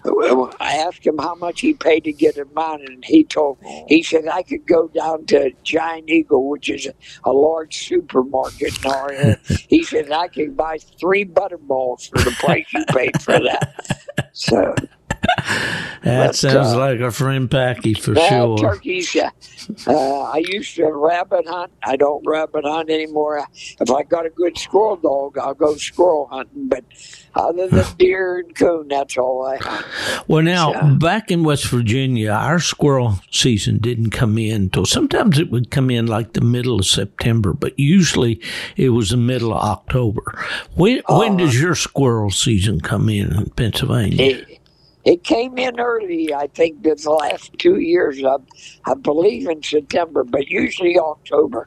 I asked him how much he paid to get him mounted, and he told he said I could go down to Giant Eagle, which is a, a large supermarket in our area. He said I could buy three butterballs for the price you paid for that. So that but, sounds uh, like our friend Packy for uh, sure. Turkeys. Uh, uh, I used to rabbit hunt. I don't rabbit hunt anymore. If I got a good squirrel dog, I'll go squirrel hunting. But other than deer and coon, that's all I hunt. Well, now, So, back in West Virginia, our squirrel season didn't come in until sometimes it would come in like the middle of September, but usually it was the middle of October. When when does your squirrel season come in in Pennsylvania? it, it came in early. I think the last two years. I, I believe in September, but usually October.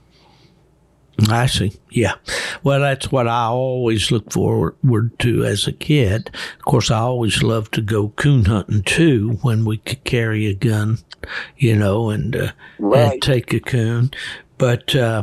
I see. Yeah. Well, that's what I always look forward to as a kid. Of course, I always loved to go coon hunting too when we could carry a gun, you know, and, uh, Right. and take a coon. But uh,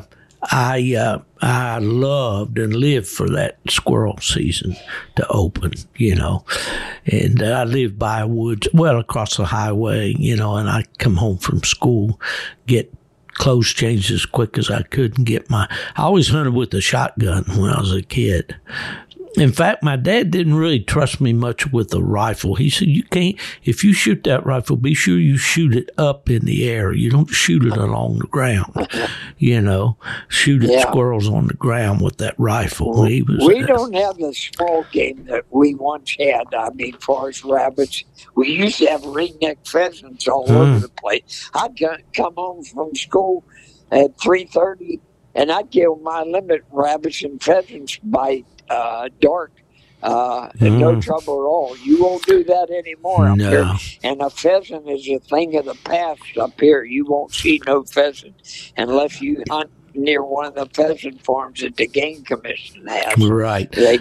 I uh, I loved and lived for that squirrel season to open, you know. And I lived by a woods, well, across the highway, you know, and I come home from school, get clothes changed as quick as I could and get my, I always hunted with a shotgun when I was a kid. In fact, my dad didn't really trust me much with a rifle. He said, you can't, if you shoot that rifle, be sure you shoot it up in the air. You don't shoot it along the ground, you know, shoot at Yeah. squirrels on the ground with that rifle. He was, We don't have the small game that we once had. I mean, as far as rabbits, we used to have ringneck pheasants all Hmm. over the place. I'd go- come home from school at three thirty, and I'd kill my limit rabbits and pheasants by uh, dark. Uh, and no Mm. trouble at all. You won't do that anymore up No. here. And a pheasant is a thing of the past up here. You won't see no pheasant unless you hunt near one of the pheasant farms that the Game Commission has. right. They,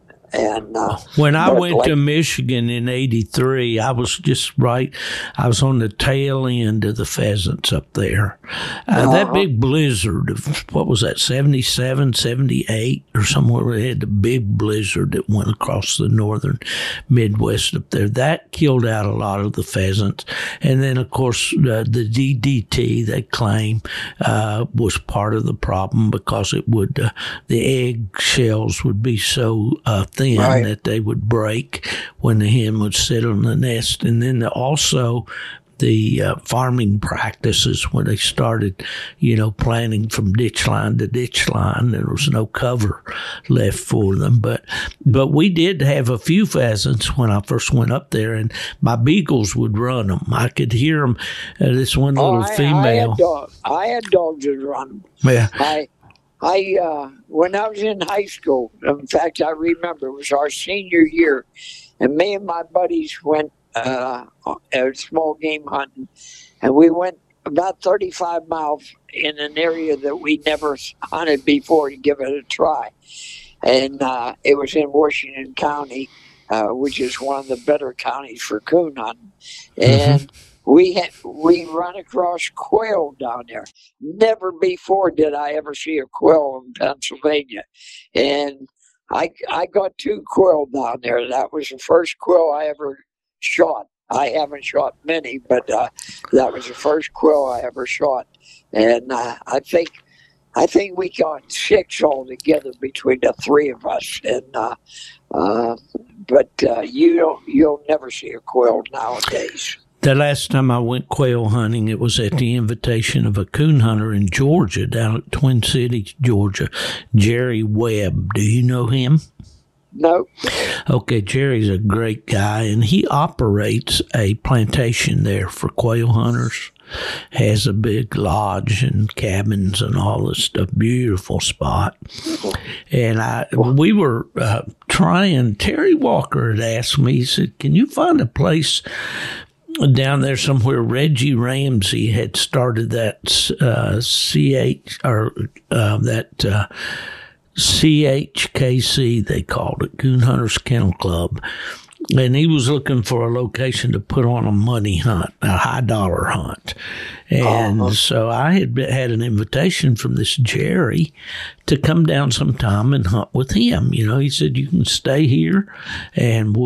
and uh, When I but went like- to Michigan in eighty-three, I was just right. I was on the tail end of the pheasants up there. Uh, That Uh-huh. big blizzard of, what was that, seventy-seven, seventy-eight or somewhere, we had the big blizzard that went across the northern Midwest up there. That killed out a lot of the pheasants. And then, of course, uh, the D D T, they claim, uh, was part of the problem because it would, uh, the egg shells would be so uh, thin Right. that they would break when the hen would sit on the nest. And then also the uh, farming practices when they started, you know, planting from ditch line to ditch line. There was no cover left for them. But but we did have a few pheasants when I first went up there, and my beagles would run them. I could hear them. Uh, this one oh, little I, I female. had dog, I had dogs that run. Yeah. I, I, uh, when I was in high school, in fact, I remember it was our senior year, and me and my buddies went uh, uh, small game hunting, and we went about thirty-five miles in an area that we never hunted before to give it a try. And uh, it was in Washington County, uh, which is one of the better counties for coon hunting. And mm-hmm. we had, we run across quail down there. Never before did I ever see a quail in Pennsylvania. And I, I got two quail down there. That was the first quail I ever shot. I haven't shot many, but uh, that was the first quail I ever shot. And uh, I think I think we got six altogether between the three of us. And uh, uh, but uh, you don't you'll never see a quail nowadays. The last time I went quail hunting, it was at the invitation of a coon hunter in Georgia, down at Twin Cities, Georgia, Jerry Webb. Do you know him? No. Okay, Jerry's a great guy, and he operates a plantation there for quail hunters. Has a big lodge and cabins and all this stuff. Beautiful spot. And I, we were uh, trying. Terry Walker had asked me. He said, "Can you find a place down there somewhere?" Reggie Ramsey had started that uh, C H or uh, that. Uh, C H K C, they called it, Coon Hunters Kennel Club. And he was looking for a location to put on a money hunt, a high dollar hunt. And uh-huh. so I had been, had an invitation from this Jerry to come down sometime and hunt with him. You know, he said, "You can stay here and we'll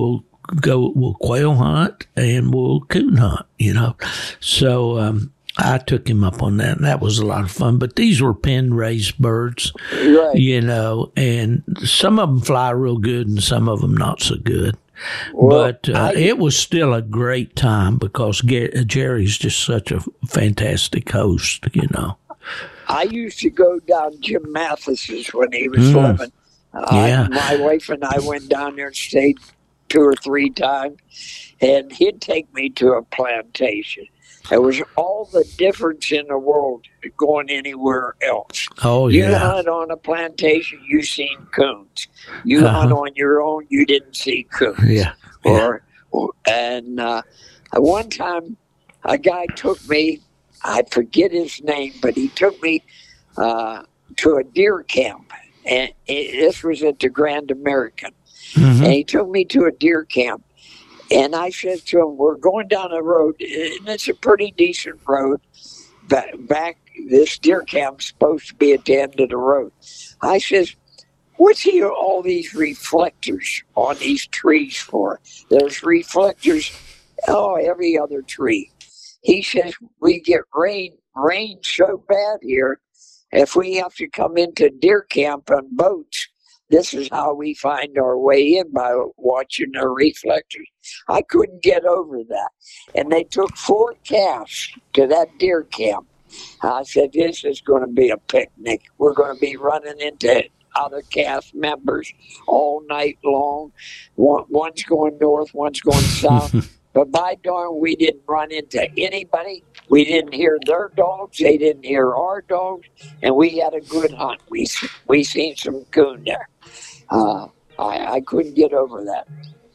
go, we'll quail hunt and we'll coon hunt, you know. So um, I took him up on that, and that was a lot of fun. But these were pen-raised birds, Right. you know, and some of them fly real good and some of them not so good. Well, but uh, I- it was still a great time because Ge- Jerry's just such a fantastic host, you know. I used to go down Jim Mathis's when he was Mm. living. Uh, Yeah. My wife and I went down there and stayed two or three times, and he'd take me to a plantation. It was all the difference in the world going anywhere else. Oh, You yeah. hunt on a plantation, you seen coons. You Uh-huh. hunt on your own, you didn't see coons. Yeah. Or, or and uh, one time, a guy took me. I forget his name, but he took me uh, to a deer camp, and it, this was at the Grand American. Mhm. And he took me to a deer camp, and I said to him, "We're going down a road, and it's a pretty decent road. Back, back this deer camp's supposed to be at the end of the road." I says, "What's he all these reflectors on these trees for? There's reflectors, oh, every other tree." He says, "We get rain, rain so bad here. If we have to come into deer camp on boats, this is how we find our way in, by watching the reflectors." I couldn't get over that. And they took four calves to that deer camp. I said, "This is going to be a picnic. We're going to be running into other cast members all night long. One, one's going north, one's going south." But by darn, we didn't run into anybody. We didn't hear their dogs. They didn't hear our dogs. And we had a good hunt. We we seen some coon there. Uh, I, I couldn't get over that.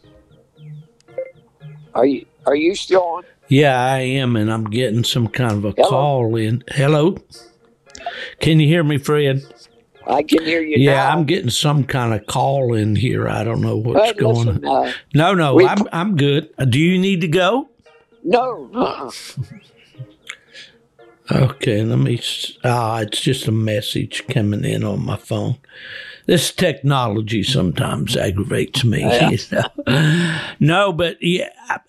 Are you are you still on? Yeah, I am, and I'm getting some kind of a Hello? call in. Hello? Can you hear me, Fred? I can hear you Yeah, now. I'm getting some kind of call in here. I don't know what's But going listen, on. uh, No, no, we- I'm I'm good. Uh, Do you need to go? no, uh-uh. Okay, let me. s- Ah, it's just a message coming in on my phone. This technology sometimes aggravates me. Yeah. You know? No, but yeah,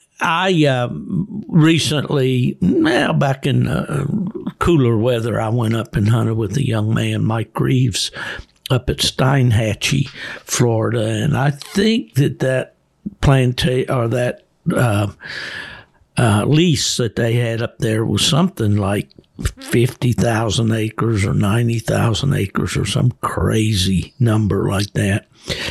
I um, recently, well, back in uh, cooler weather, I went up and hunted with a young man, Mike Reeves, up at Steinhatchee, Florida, and I think that that planta or that uh, uh, lease that they had up there was something like fifty thousand acres or ninety thousand acres or some crazy number like that.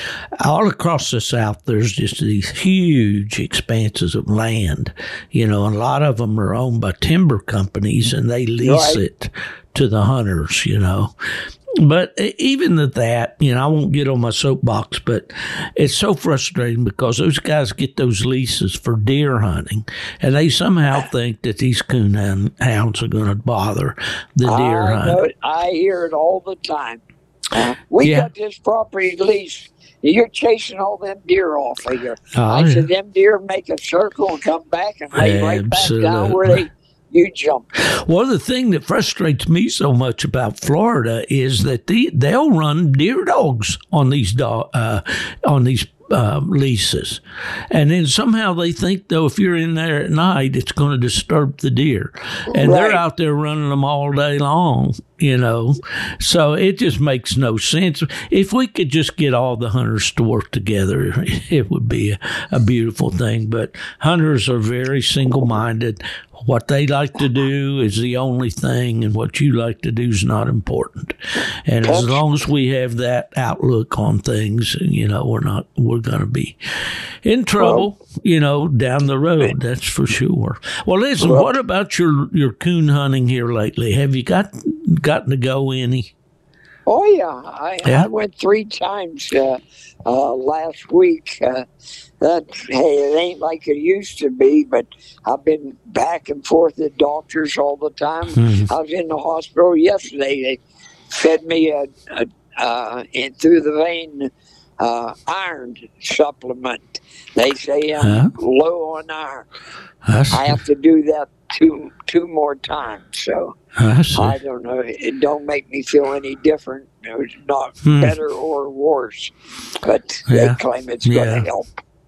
All across the South, there's just these huge expanses of land, you know, and a lot of them are owned by timber companies and they lease Right. it to the hunters, you know. But even at that, you know, I won't get on my soapbox, but it's so frustrating because those guys get those leases for deer hunting, and they somehow think that these coon hound- hounds are going to bother the deer I, hunt. know it. I hear it all the time. Uh, we Yeah. got this property leased. You're chasing all them deer off of here. Oh, I yeah. said, them deer make a circle and come back and lay right back down where Absolutely. they you jumped. Well, the thing that frustrates me so much about Florida is that the, they'll run deer dogs on these dog, uh, on these uh, leases, and then somehow they think though if you're in there at night, it's going to disturb the deer, and they're Right. out there running them all day long. You know, so it just makes no sense. If we could just get all the hunters to work together, it would be a, a beautiful thing. But hunters are very single-minded. What they like to do is the only thing, and what you like to do is not important. And as long as we have that outlook on things, you know, we're not, we're going to be in trouble, you know, down the road. That's for sure. Well, listen, Well- what about your, your coon hunting here lately? Have you got, gotten to go any? Oh yeah, I, Yeah? I went three times uh, uh, last week. Uh, that hey, it ain't like it used to be, but I've been back and forth at doctors all the time. Mhm. I was in the hospital yesterday. They fed me a, a uh, in through the vein uh, iron supplement. They say I'm Huh? low on iron. I see. I have to do that two two more times. So. I see. I don't know. It don't make me feel any different. It's not Hmm. better or worse, but Yeah. they claim it's Yeah. going to help.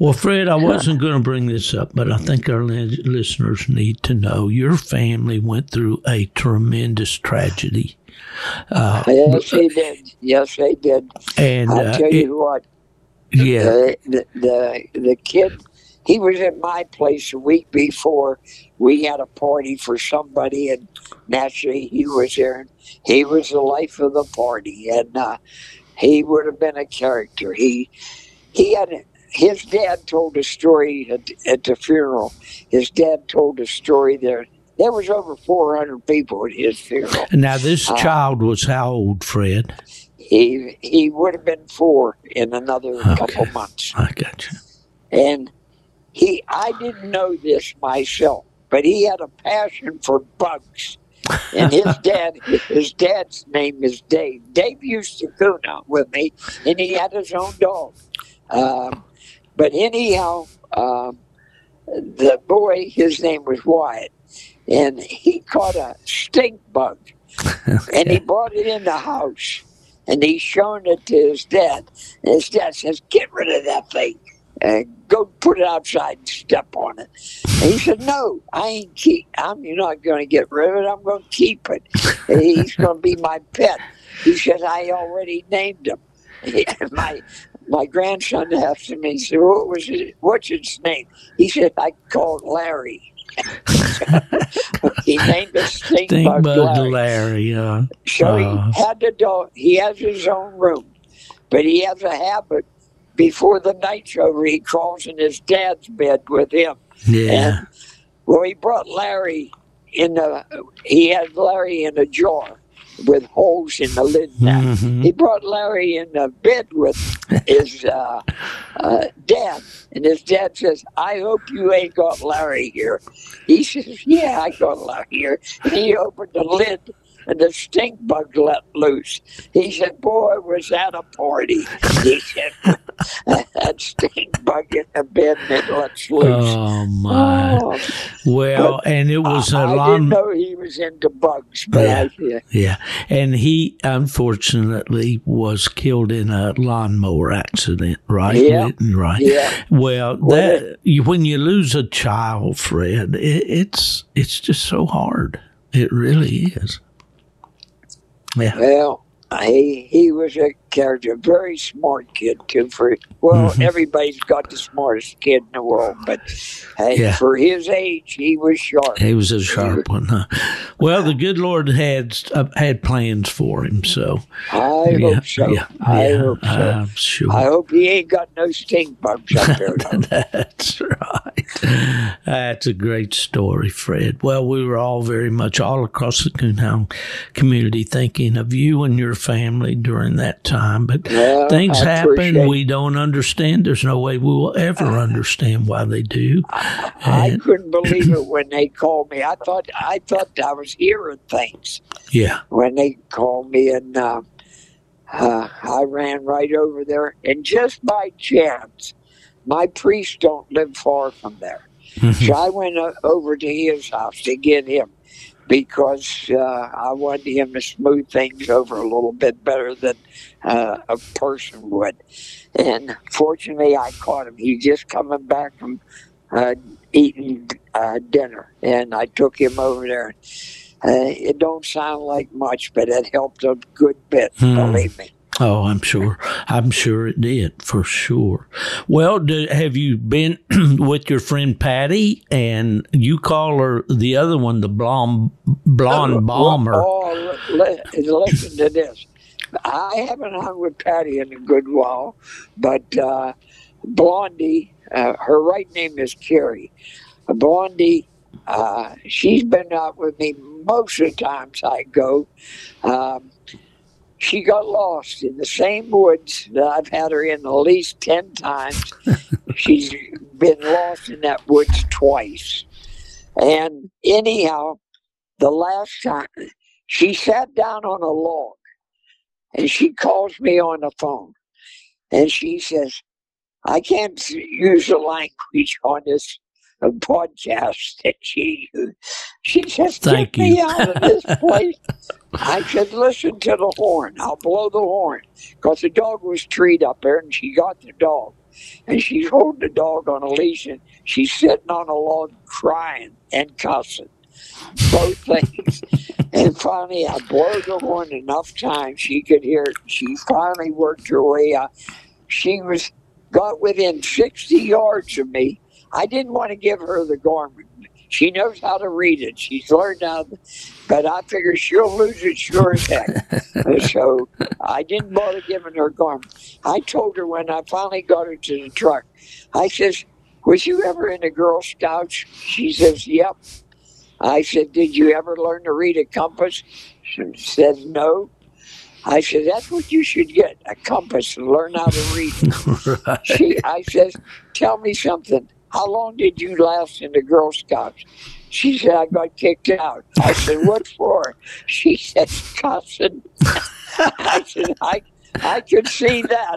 Well, Fred, I wasn't going to bring this up, but I think our li- listeners need to know your family went through a tremendous tragedy. Uh, yes, they did. Yes, they did. And I'll uh, tell it, you what. Yeah. Uh, the, the the kid, he was at my place a week before. We had a party for somebody, and naturally he was there. And he was the life of the party, and uh, he would have been a character. He he had his dad told a story at, at the funeral. His dad told a story there. There was over four hundred people at his funeral. Now, this uh, child was how old, Fred? He he would have been four in another Okay. couple months. I got you. And he, I didn't know this myself, but he had a passion for bugs. And his dad, his dad's name is Dave. Dave used to coon out with me, and he had his own dog. Um, but anyhow, um, the boy, his name was Wyatt, and he caught a stink bug, and he brought it in the house, and he shown it to his dad. And his dad says, "Get rid of that thing. Uh, go put it outside and step on it." And he said, "No, I ain't keep. I'm not going to get rid of it. I'm going to keep it. He's going to be my pet." He said, "I already named him." my my grandson asked him. He said, "What was it? What's his name?" He said, "I called Larry." He named the stink, Stink bug, bug Larry. Larry. Uh, So uh, he had the dog. He has his own room, but he has a habit. Before the night's over, he crawls in his dad's bed with him. yeah. And, well, he brought Larry in the. He had Larry in a jar with holes in the lid now. Mhm. He brought Larry in the bed with his uh, uh, dad, and his dad says, "I hope you ain't got Larry here." He says, "Yeah, I got Larry here." And he opened the lid, and the stink bug let loose. He said, "Boy, was that a party." He said, "That stink bug in the bed, and it lets loose." Oh, my. Oh, Well, but and it was I, a I lawn. didn't know he was into bugs, but Yeah. I did. Yeah. And he, unfortunately, was killed in a lawnmower accident, right? Yeah. Whitten, right. Yeah. Well, Well, that you, when you lose a child, Fred, it, it's it's just so hard. It really is. Yeah. Well, he he was a character, very smart kid too. For well, Mhm. everybody's got the smartest kid in the world, but hey, Yeah. for his age, he was sharp. He was a sharp one, huh? Well, the good Lord had uh, had plans for him, so I yeah, hope so. yeah, I yeah, hope so. I'm sure. I hope he ain't got no stink bugs up there. though. That's right. That's a great story, Fred. Well, we were all very much all across the Coonhound community thinking of you and your family during that time. But Well, things I happen appreciate- we don't understand. There's no way we will ever understand why they do. I And- couldn't believe it when they called me. I thought I thought I was hearing things Yeah. when they called me, and uh, uh, I ran right over there. And just by chance, my priest don't live far from there, so I went uh, over to his house to get him because uh, I wanted him to smooth things over a little bit better than uh, a person would. And fortunately, I caught him. He just coming back from uh, eating uh, dinner, and I took him over there. Uh, it don't sound like much, but it helped a good bit, Hmm. believe me. Oh, I'm sure. I'm sure it did, for sure. Well, do, have you been with your friend Patty, and you call her the other one, the blonde, blonde bomber? Oh, li- listen to this. I haven't hung with Patty in a good while, but uh, Blondie, uh, her right name is Carrie. Blondie, uh, she's been out with me most of the times I go. Um, she got lost in the same woods that I've had her in at least ten times. She's been lost in that woods twice. And anyhow, the last time, she sat down on a log and she calls me on the phone. And she says, I can't use the language on this uh, podcast that she used. She says, Thank get me you. out of this place. I said, listen to the horn. I'll blow the horn. Because the dog was treed up there and she got the dog. and she's holding the dog on a leash, and she's sitting on a log crying and cussing. Both things. And finally, I blowed the horn enough time she could hear it. She finally worked her way out. She was got within sixty yards of me. I didn't want to give her the garment. She knows how to read it. She's learned how, to, but I figured she'll lose it sure as heck. So I didn't bother giving her garment. I told her when I finally got her to the truck, I says, was you ever in the Girl Scouts? She says, yep. I said, did you ever learn to read a compass? She said, no. I said, that's what you should get, a compass, and learn how to read it. Right. She, I says, tell me something. How long did you last in the Girl Scouts? She said, I got kicked out. I said, what for? She said, cussing. I said, I, I could see that.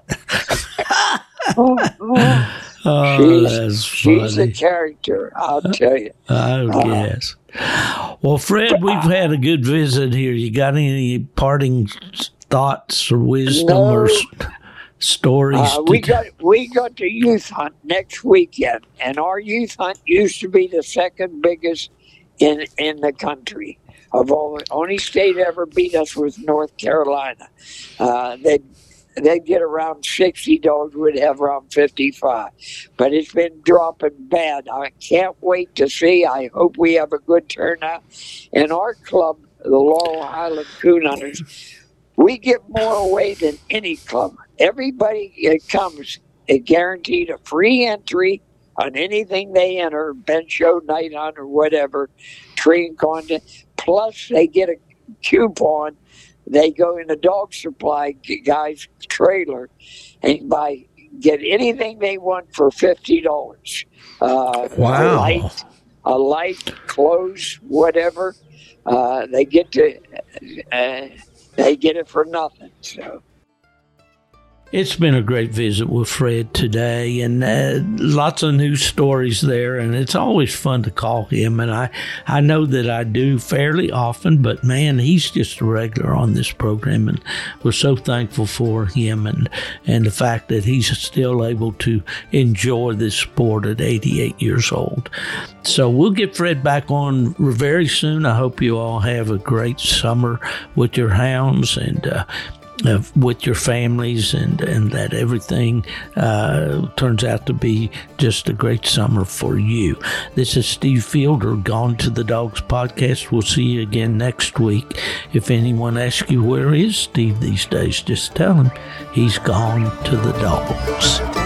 oh, oh. Oh, she's, that's funny. She's a character, I'll tell you. I Uh, guess. Well, Fred, we've had a good visit here. You got any parting thoughts or wisdom No. or s- stories? Uh, to we t- got we got the youth hunt next weekend, and our youth hunt used to be the second biggest in in the country. Of all, the only state ever beat us was North Carolina. Uh, they they'd get around sixty dogs. We'd have around fifty-five, but it's been dropping bad. I can't wait to see. I hope we have a good turnout. In our club, the Laurel Highland Coon Hunters, we give more away than any club. Everybody that comes is guaranteed a free entry on anything they enter, bench show, night hunt, or whatever, tree and content. Plus, they get a coupon. They go in the dog supply guy's trailer and buy get anything they want for fifty dollars. Uh, Wow. A light, a light, clothes, whatever. Uh, they get to. Uh, They get it for nothing. So It's been a great visit with Fred today, and uh, lots of news stories there, and it's always fun to call him, and I, I know that I do fairly often, but man, he's just a regular on this program, and we're so thankful for him and, and the fact that he's still able to enjoy this sport at eighty-eight years old. So we'll get Fred back on very soon. I hope you all have a great summer with your hounds and uh, Uh, with your families, and, and that everything uh, turns out to be just a great summer for you. This is Steve Fielder, Gone to the Dogs podcast. We'll see you again next week. If anyone asks you where is Steve these days, just tell him he's gone to the dogs.